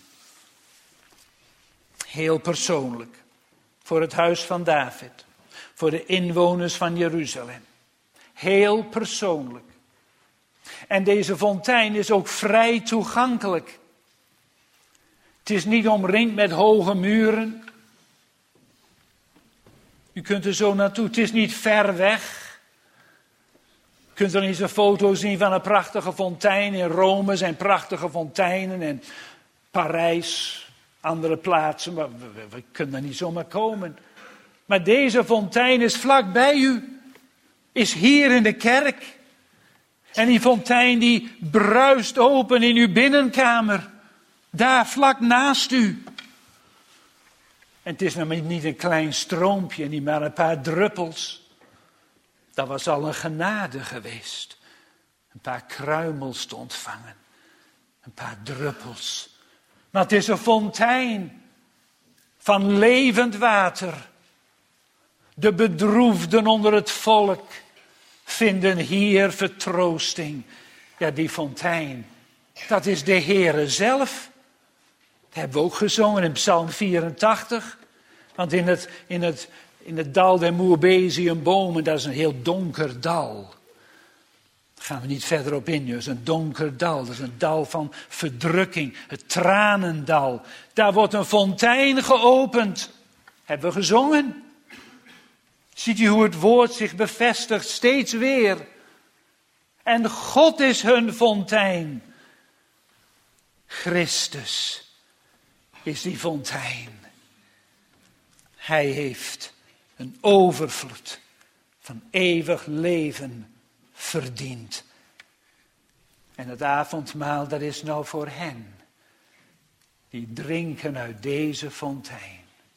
Heel persoonlijk. Voor het huis van David. Voor de inwoners van Jeruzalem. Heel persoonlijk. En deze fontein is ook vrij toegankelijk. Het is niet omringd met hoge muren. U kunt er zo naartoe. Het is niet ver weg. U kunt er eens een foto zien van een prachtige fontein. In Rome zijn prachtige fonteinen. En Parijs, andere plaatsen. Maar we, we, we kunnen er niet zomaar komen. Maar deze fontein is vlak bij u. Is hier in de kerk. En die fontein die bruist open in uw binnenkamer. Daar vlak naast u. En het is namelijk niet een klein stroompje, niet maar een paar druppels. Dat was al een genade geweest. Een paar kruimels te ontvangen. Een paar druppels. Maar het is een fontein van levend water. De bedroefden onder het volk vinden hier vertroosting. Ja, die fontein, dat is de Heere zelf. Dat hebben we ook gezongen in Psalm vierentachtig. Want in het, in het, in het dal der Moerbeziumbomen, dat is een heel donker dal. Daar gaan we niet verder op in, dus een donker dal. Dat is een dal van verdrukking, het tranendal. Daar wordt een fontein geopend. Hebben we gezongen. Ziet u hoe het woord zich bevestigt, steeds weer. En God is hun fontein. Christus is die fontein. Hij heeft een overvloed van eeuwig leven verdiend. En het avondmaal, dat is nou voor hen. Die drinken uit deze fontein.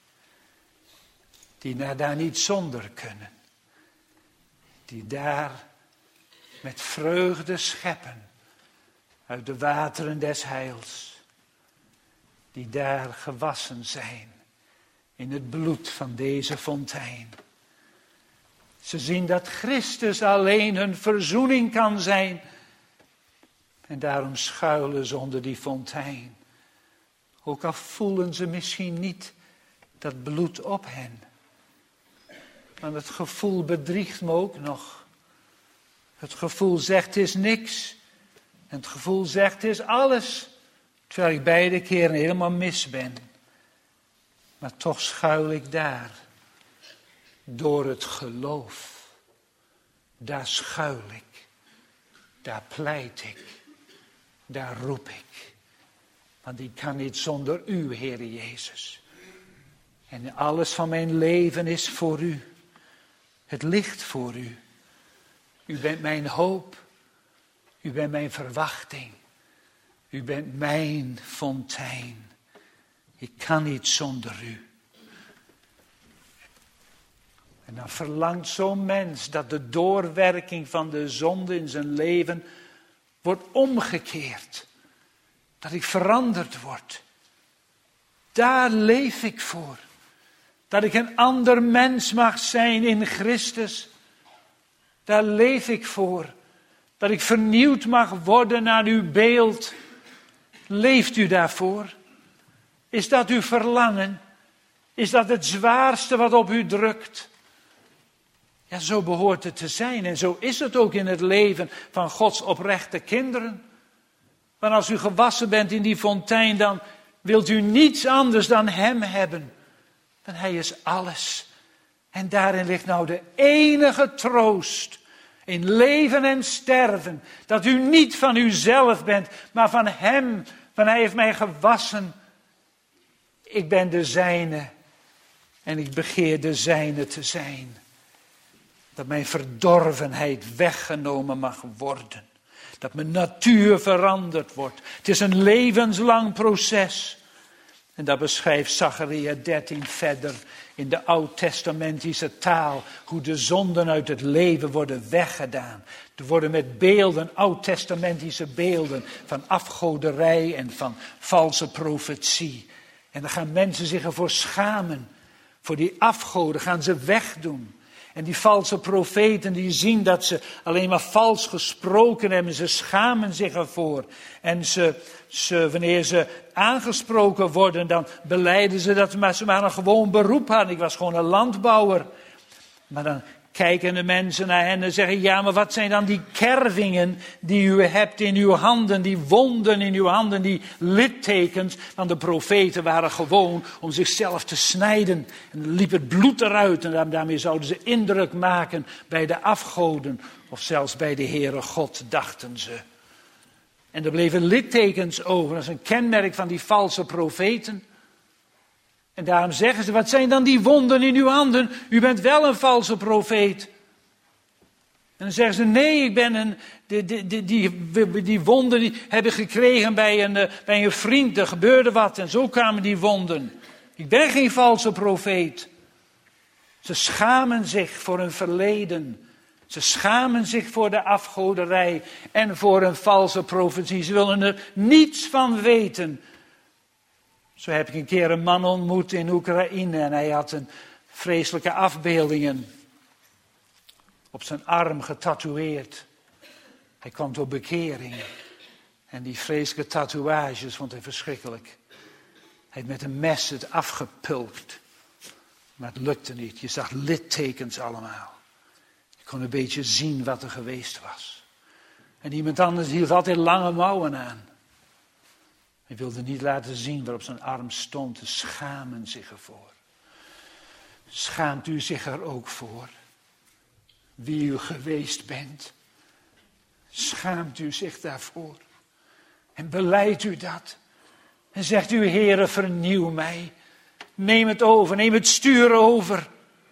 Die naar daar niet zonder kunnen. Die daar met vreugde scheppen uit de wateren des heils. Die daar gewassen zijn in het bloed van deze fontein. Ze zien dat Christus alleen hun verzoening kan zijn. En daarom schuilen ze onder die fontein. Ook al voelen ze misschien niet dat bloed op hen. Maar het gevoel bedriegt me ook nog. Het gevoel zegt het is niks. En het gevoel zegt het is alles. Terwijl ik beide keren helemaal mis ben. Maar toch schuil ik daar. Door het geloof. Daar schuil ik. Daar pleit ik. Daar roep ik. Want ik kan niet zonder u, Heere Jezus. En alles van mijn leven is voor u. Het ligt voor u. U bent mijn hoop. U bent mijn verwachting. U bent mijn fontein. Ik kan niet zonder u. En dan verlangt zo'n mens dat de doorwerking van de zonde in zijn leven wordt omgekeerd. Dat ik veranderd word. Daar leef ik voor. Dat ik een ander mens mag zijn in Christus. Daar leef ik voor. Dat ik vernieuwd mag worden naar uw beeld. Leeft u daarvoor? Is dat uw verlangen? Is dat het zwaarste wat op u drukt? Ja, zo behoort het te zijn. En zo is het ook in het leven van Gods oprechte kinderen. Want als u gewassen bent in die fontein, dan wilt u niets anders dan hem hebben. Want hij is alles. En daarin ligt nou de enige troost. In leven en sterven. Dat u niet van uzelf bent, maar van hem. Want hij heeft mij gewassen. Ik ben de zijne. En ik begeer de zijne te zijn. Dat mijn verdorvenheid weggenomen mag worden. Dat mijn natuur veranderd wordt. Het is een levenslang proces. En dat beschrijft Zacharia dertien verder in de oud-testamentische taal. Hoe de zonden uit het leven worden weggedaan. Er worden met beelden, oud-testamentische beelden van afgoderij en van valse profetie. En dan gaan mensen zich ervoor schamen. Voor die afgoden gaan ze wegdoen. En die valse profeten die zien dat ze alleen maar vals gesproken hebben. Ze schamen zich ervoor. En ze, ze, wanneer ze aangesproken worden, dan belijden ze dat maar, ze maar een gewoon beroep hadden. Ik was gewoon een landbouwer. Maar dan kijken de mensen naar hen en zeggen, ja, maar wat zijn dan die kervingen die u hebt in uw handen, die wonden in uw handen, die littekens? Want de profeten waren gewoon om zichzelf te snijden. En dan liep het bloed eruit en daarmee zouden ze indruk maken bij de afgoden of zelfs bij de Heere God, dachten ze. En er bleven littekens over, dat is een kenmerk van die valse profeten. En daarom zeggen ze, wat zijn dan die wonden in uw handen? U bent wel een valse profeet. En dan zeggen ze, nee, ik ben een, die, die, die, die, die wonden die heb ik gekregen bij een, bij een vriend. Er gebeurde wat en zo kwamen die wonden. Ik ben geen valse profeet. Ze schamen zich voor hun verleden. Ze schamen zich voor de afgoderij en voor een valse profetie. Ze willen er niets van weten. Zo heb ik een keer een man ontmoet in Oekraïne en hij had een vreselijke afbeeldingen op zijn arm getatoeëerd. Hij kwam tot bekering en die vreselijke tatoeages vond hij verschrikkelijk. Hij had met een mes het afgepulkt, maar het lukte niet. Je zag littekens allemaal. Je kon een beetje zien wat er geweest was. En iemand anders hield altijd lange mouwen aan. Hij wilde niet laten zien wat op zijn arm stond. Ze schamen zich ervoor. Schaamt u zich er ook voor? Wie u geweest bent? Schaamt u zich daarvoor? En belijdt u dat? En zegt u, Heere, vernieuw mij. Neem het over, neem het stuur over.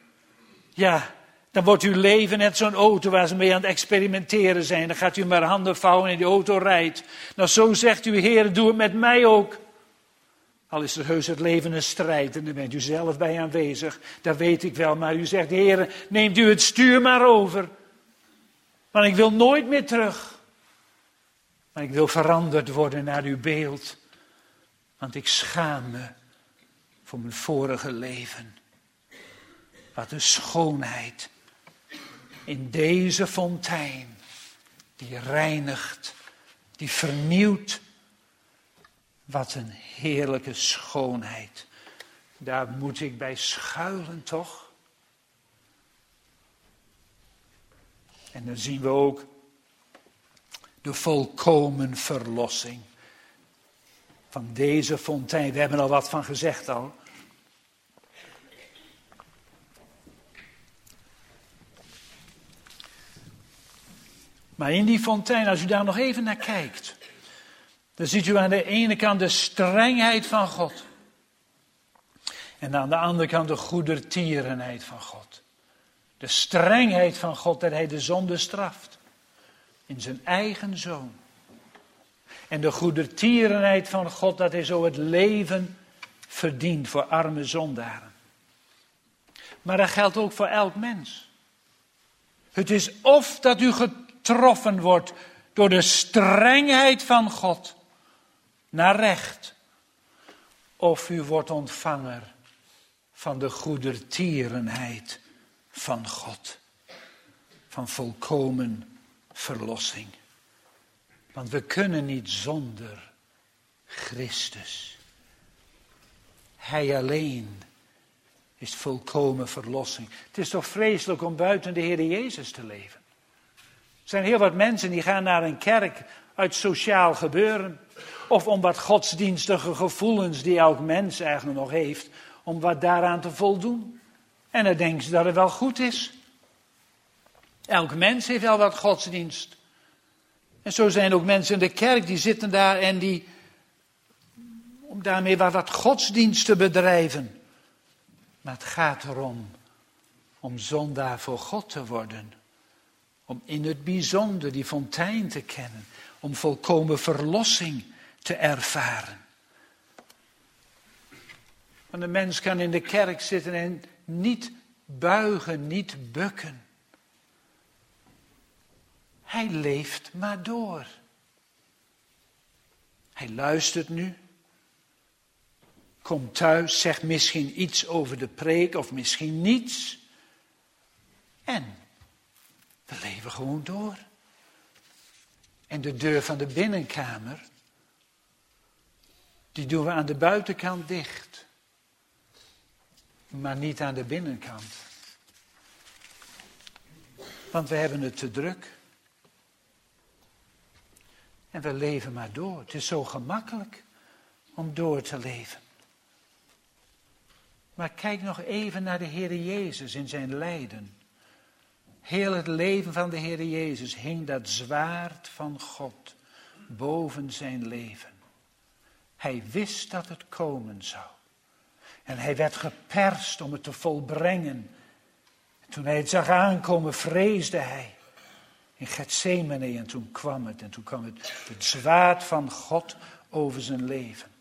Ja, dan wordt uw leven net zo'n auto waar ze mee aan het experimenteren zijn. Dan gaat u maar handen vouwen en die auto rijdt. Nou, zo zegt u, Heer, doe het met mij ook. Al is er heus het leven een strijd en daar bent u zelf bij aanwezig. Dat weet ik wel, maar u zegt, Heer, neemt u het stuur maar over. Want ik wil nooit meer terug. Maar ik wil veranderd worden naar uw beeld. Want ik schaam me voor mijn vorige leven. Wat een schoonheid in deze fontein, die reinigt, die vernieuwt. Wat een heerlijke schoonheid. Daar moet ik bij schuilen, toch? En dan zien we ook de volkomen verlossing van deze fontein. We hebben er al wat van gezegd al. Maar in die fontein, als u daar nog even naar kijkt, dan ziet u aan de ene kant de strengheid van God. En aan de andere kant de goedertierenheid van God. De strengheid van God dat hij de zonde straft. In zijn eigen zoon. En de goedertierenheid van God dat hij zo het leven verdient voor arme zondaren. Maar dat geldt ook voor elk mens. Het is of dat u getroffen wordt door de strengheid van God naar recht. Of u wordt ontvanger van de goedertierenheid van God. Van volkomen verlossing. Want we kunnen niet zonder Christus. Hij alleen is volkomen verlossing. Het is toch vreselijk om buiten de Heer Jezus te leven. Er zijn heel wat mensen die gaan naar een kerk uit sociaal gebeuren. Of om wat godsdienstige gevoelens die elk mens eigenlijk nog heeft. Om wat daaraan te voldoen. En dan denken ze dat het wel goed is. Elk mens heeft wel wat godsdienst. En zo zijn ook mensen in de kerk die zitten daar en die... om daarmee wat, wat godsdienst te bedrijven. Maar het gaat erom om zondaar voor God te worden. Om in het bijzonder die fontein te kennen. Om volkomen verlossing te ervaren. Want een mens kan in de kerk zitten en niet buigen, niet bukken. Hij leeft maar door. Hij luistert nu. Komt thuis, zegt misschien iets over de preek of misschien niets. En we leven gewoon door. En de deur van de binnenkamer, die doen we aan de buitenkant dicht. Maar niet aan de binnenkant. Want we hebben het te druk. En we leven maar door. Het is zo gemakkelijk om door te leven. Maar kijk nog even naar de Heer Jezus in zijn lijden. Heel het leven van de Heer Jezus hing dat zwaard van God boven zijn leven. Hij wist dat het komen zou. En hij werd geperst om het te volbrengen. Toen hij het zag aankomen, vreesde hij. In Getsemane en toen kwam het. En toen kwam het, het zwaard van God over zijn leven.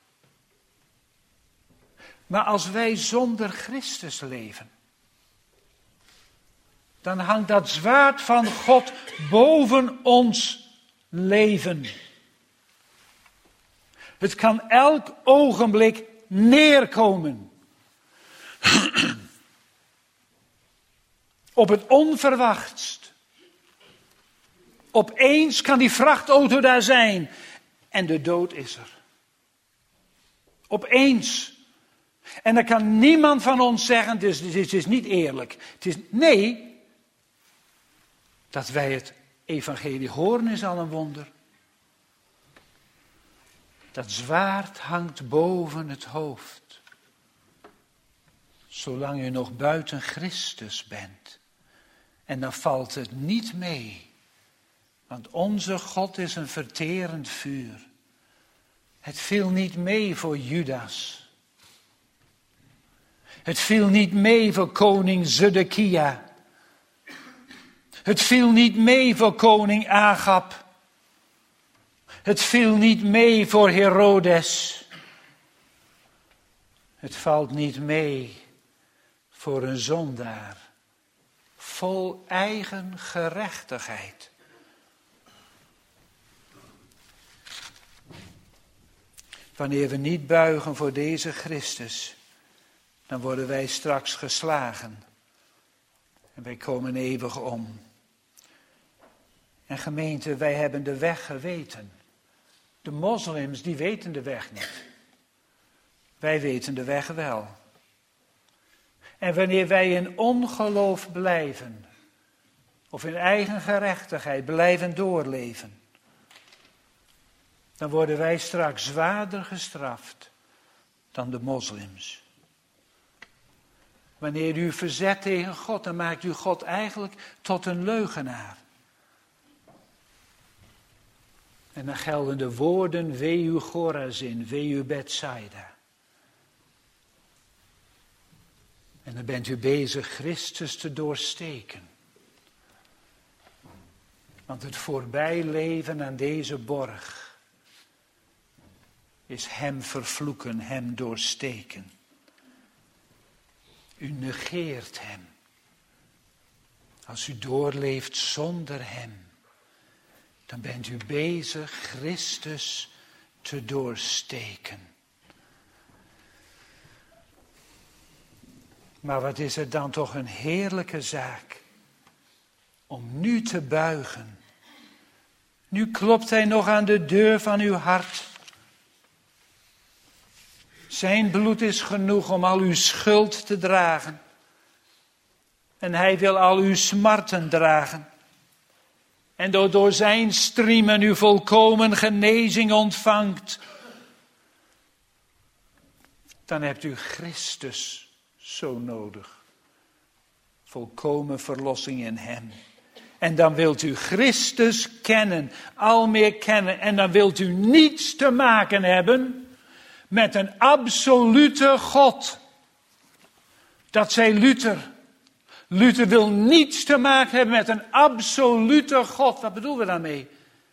Maar als wij zonder Christus leven, dan hangt dat zwaard van God boven ons leven. Het kan elk ogenblik neerkomen. Op het onverwachtst. Opeens kan die vrachtauto daar zijn en de dood is er. Opeens. En dan kan niemand van ons zeggen, dus dit is niet eerlijk. Het is, nee, dat wij het evangelie horen is al een wonder. Dat zwaard hangt boven het hoofd. Zolang u nog buiten Christus bent. En dan valt het niet mee. Want onze God is een verterend vuur. Het viel niet mee voor Judas. Het viel niet mee voor koning Zedekia. Het viel niet mee voor koning Agab. Het viel niet mee voor Herodes. Het valt niet mee voor een zondaar. Vol eigen gerechtigheid. Wanneer we niet buigen voor deze Christus, dan worden wij straks geslagen. En wij komen eeuwig om. En gemeente, wij hebben de weg geweten. De moslims, die weten de weg niet. Wij weten de weg wel. En wanneer wij in ongeloof blijven, of in eigen gerechtigheid blijven doorleven, dan worden wij straks zwaarder gestraft dan de moslims. Wanneer u verzet tegen God, dan maakt u God eigenlijk tot een leugenaar. En dan gelden de woorden, wee u Chorazin, wee u Bethsaida. En dan bent u bezig Christus te doorsteken. Want het voorbijleven aan deze borg is hem vervloeken, hem doorsteken. U negeert hem. Als u doorleeft zonder hem, dan bent u bezig Christus te doorsteken. Maar wat is het dan toch een heerlijke zaak om nu te buigen Nu klopt hij nog aan de deur van uw hart. Zijn bloed is genoeg om al uw schuld te dragen. En hij wil al uw smarten dragen. En door, door zijn striemen u volkomen genezing ontvangt. Dan hebt u Christus zo nodig. Volkomen verlossing in hem. En dan wilt u Christus kennen, al meer kennen. En dan wilt u niets te maken hebben met een absolute God. Dat zei Luther. Luther wil niets te maken hebben met een absolute God. Wat bedoelen we daarmee?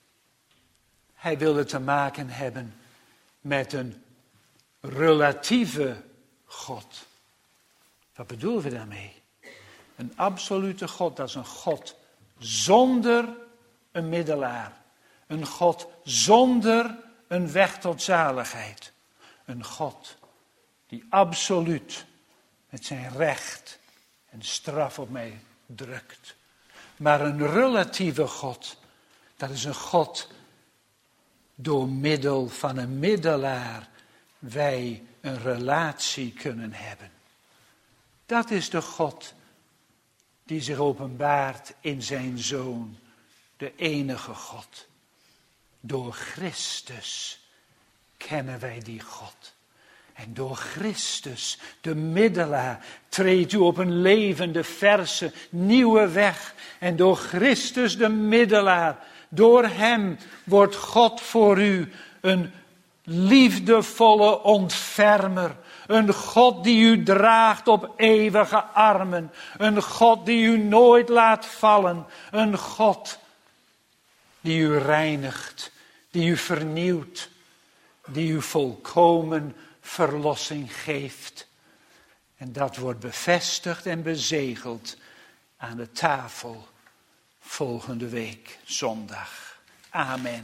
Hij wilde te maken hebben met een relatieve God. Wat bedoelen we daarmee? Een absolute God, dat is een God zonder een middelaar. Een God zonder een weg tot zaligheid. Een God die absoluut met zijn recht en straf op mij drukt. Maar een relatieve God, dat is een God door middel van een middelaar wij een relatie kunnen hebben. Dat is de God die zich openbaart in zijn Zoon, de enige God. Door Christus kennen wij die God. En door Christus, de middelaar, treedt u op een levende, verse, nieuwe weg. En door Christus, de middelaar, door hem wordt God voor u een liefdevolle ontfermer. Een God die u draagt op eeuwige armen. Een God die u nooit laat vallen. Een God die u reinigt, die u vernieuwt, die u volkomen verlossing geeft. En dat wordt bevestigd en bezegeld aan de tafel volgende week, zondag. Amen.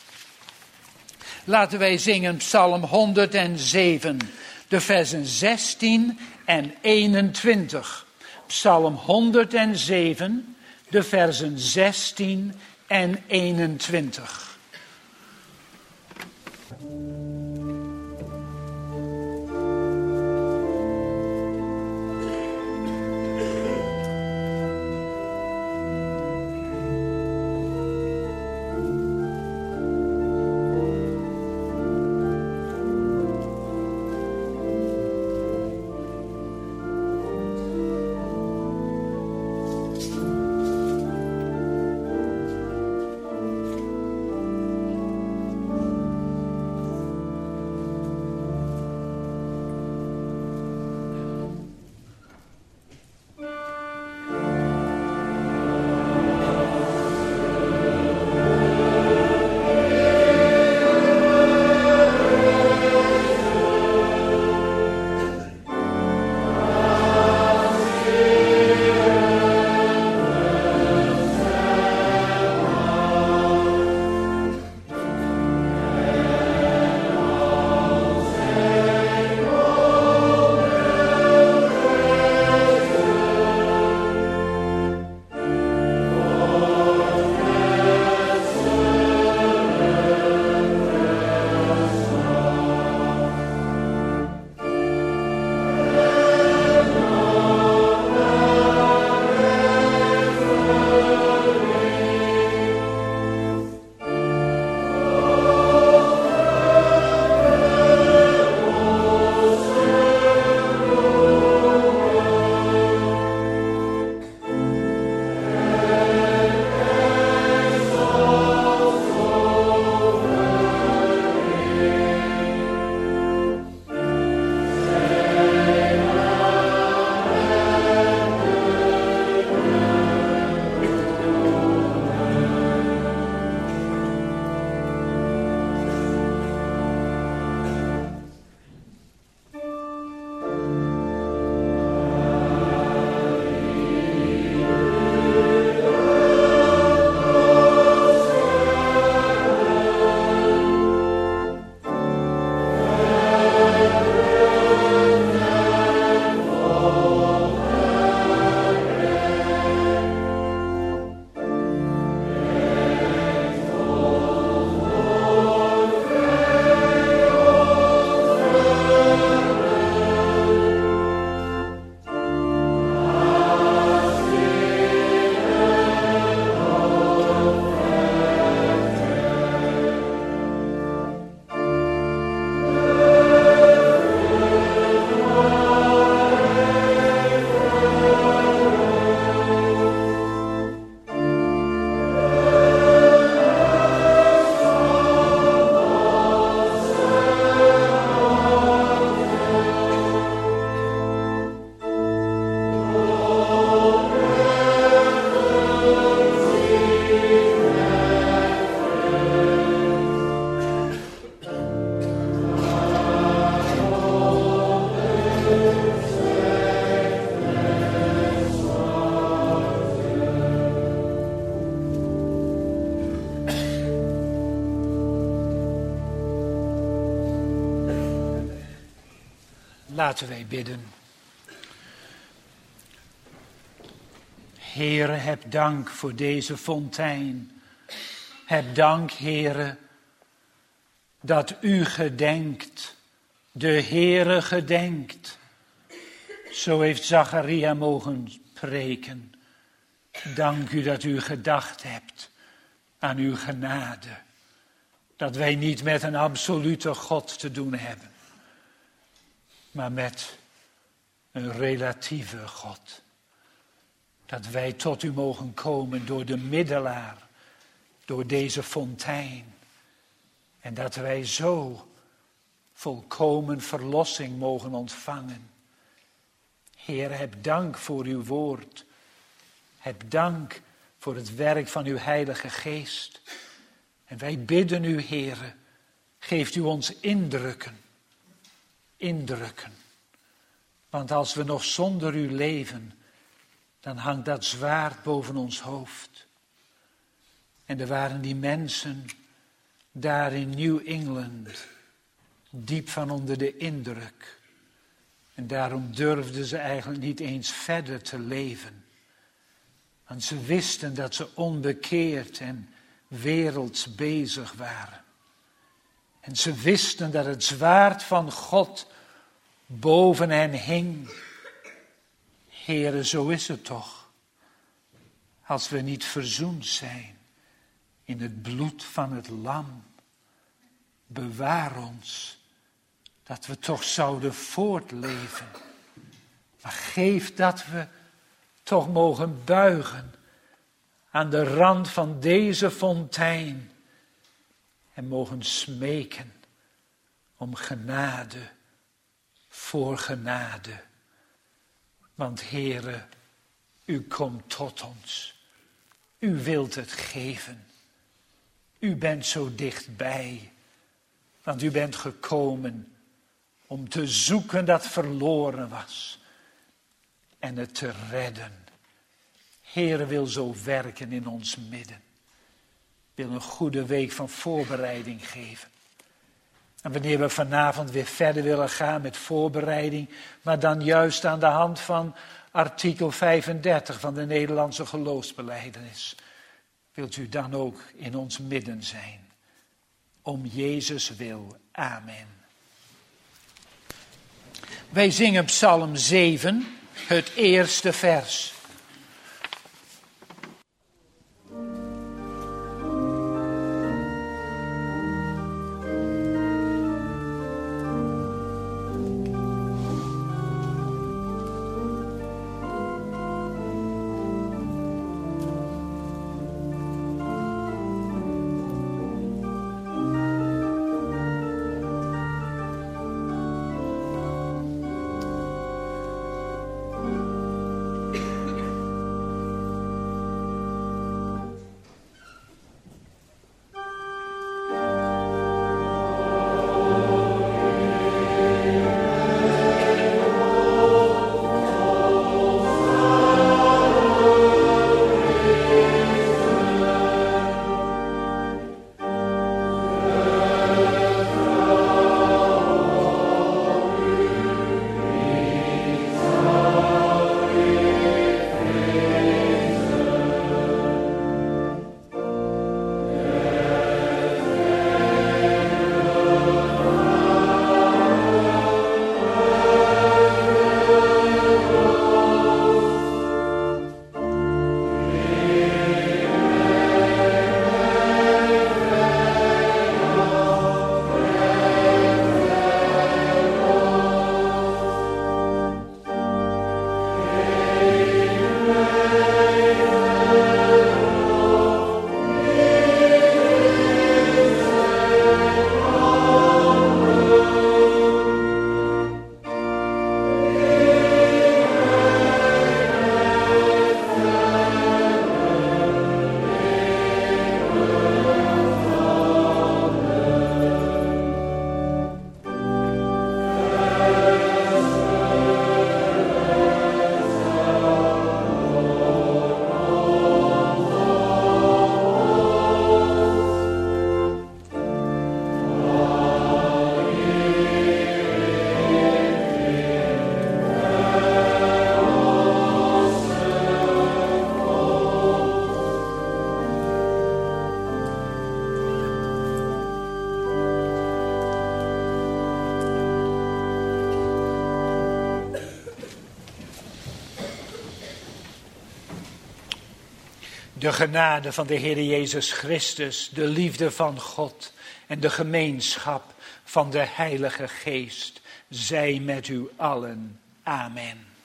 Laten wij zingen Psalm honderdzeven, de versen zestien en eenentwintig. Psalm honderdzeven, de versen zestien en eenentwintig. Laten wij bidden. Heere, heb dank voor deze fontein. Heb dank, Heere, dat u gedenkt, de Heere gedenkt. Zo heeft Zacharia mogen preken. Dank u dat u gedacht hebt aan uw genade. Dat wij niet met een absolute God te doen hebben, maar met een relatieve God. Dat wij tot u mogen komen door de middelaar, door deze fontein. En dat wij zo volkomen verlossing mogen ontvangen. Heer, heb dank voor uw woord. Heb dank voor het werk van uw Heilige Geest. En wij bidden u, Heere, geeft u ons indrukken. Indrukken. Want als we nog zonder u leven, dan hangt dat zwaard boven ons hoofd. En er waren die mensen daar in New England diep van onder de indruk. En daarom durfden ze eigenlijk niet eens verder te leven. Want ze wisten dat ze onbekeerd en werelds bezig waren. En ze wisten dat het zwaard van God boven hen hing. Heere, zo is het toch. Als we niet verzoend zijn in het bloed van het lam. Bewaar ons dat we toch zouden voortleven. Maar geef dat we toch mogen buigen aan de rand van deze fontein en mogen smeken om genade voor genade. Want Heere, u komt tot ons. U wilt het geven. U bent zo dichtbij, want u bent gekomen om te zoeken dat verloren was en het te redden. Heere wil zo werken in ons midden. Wil een goede week van voorbereiding geven. En wanneer we vanavond weer verder willen gaan met voorbereiding, maar dan juist aan de hand van artikel vijfendertig van de Nederlandse geloofsbelijdenis, wilt u dan ook in ons midden zijn. Om Jezus wil. Amen. Wij zingen Psalm zeven, het eerste vers. De genade van de Heer Jezus Christus, de liefde van God en de gemeenschap van de Heilige Geest zij met u allen. Amen.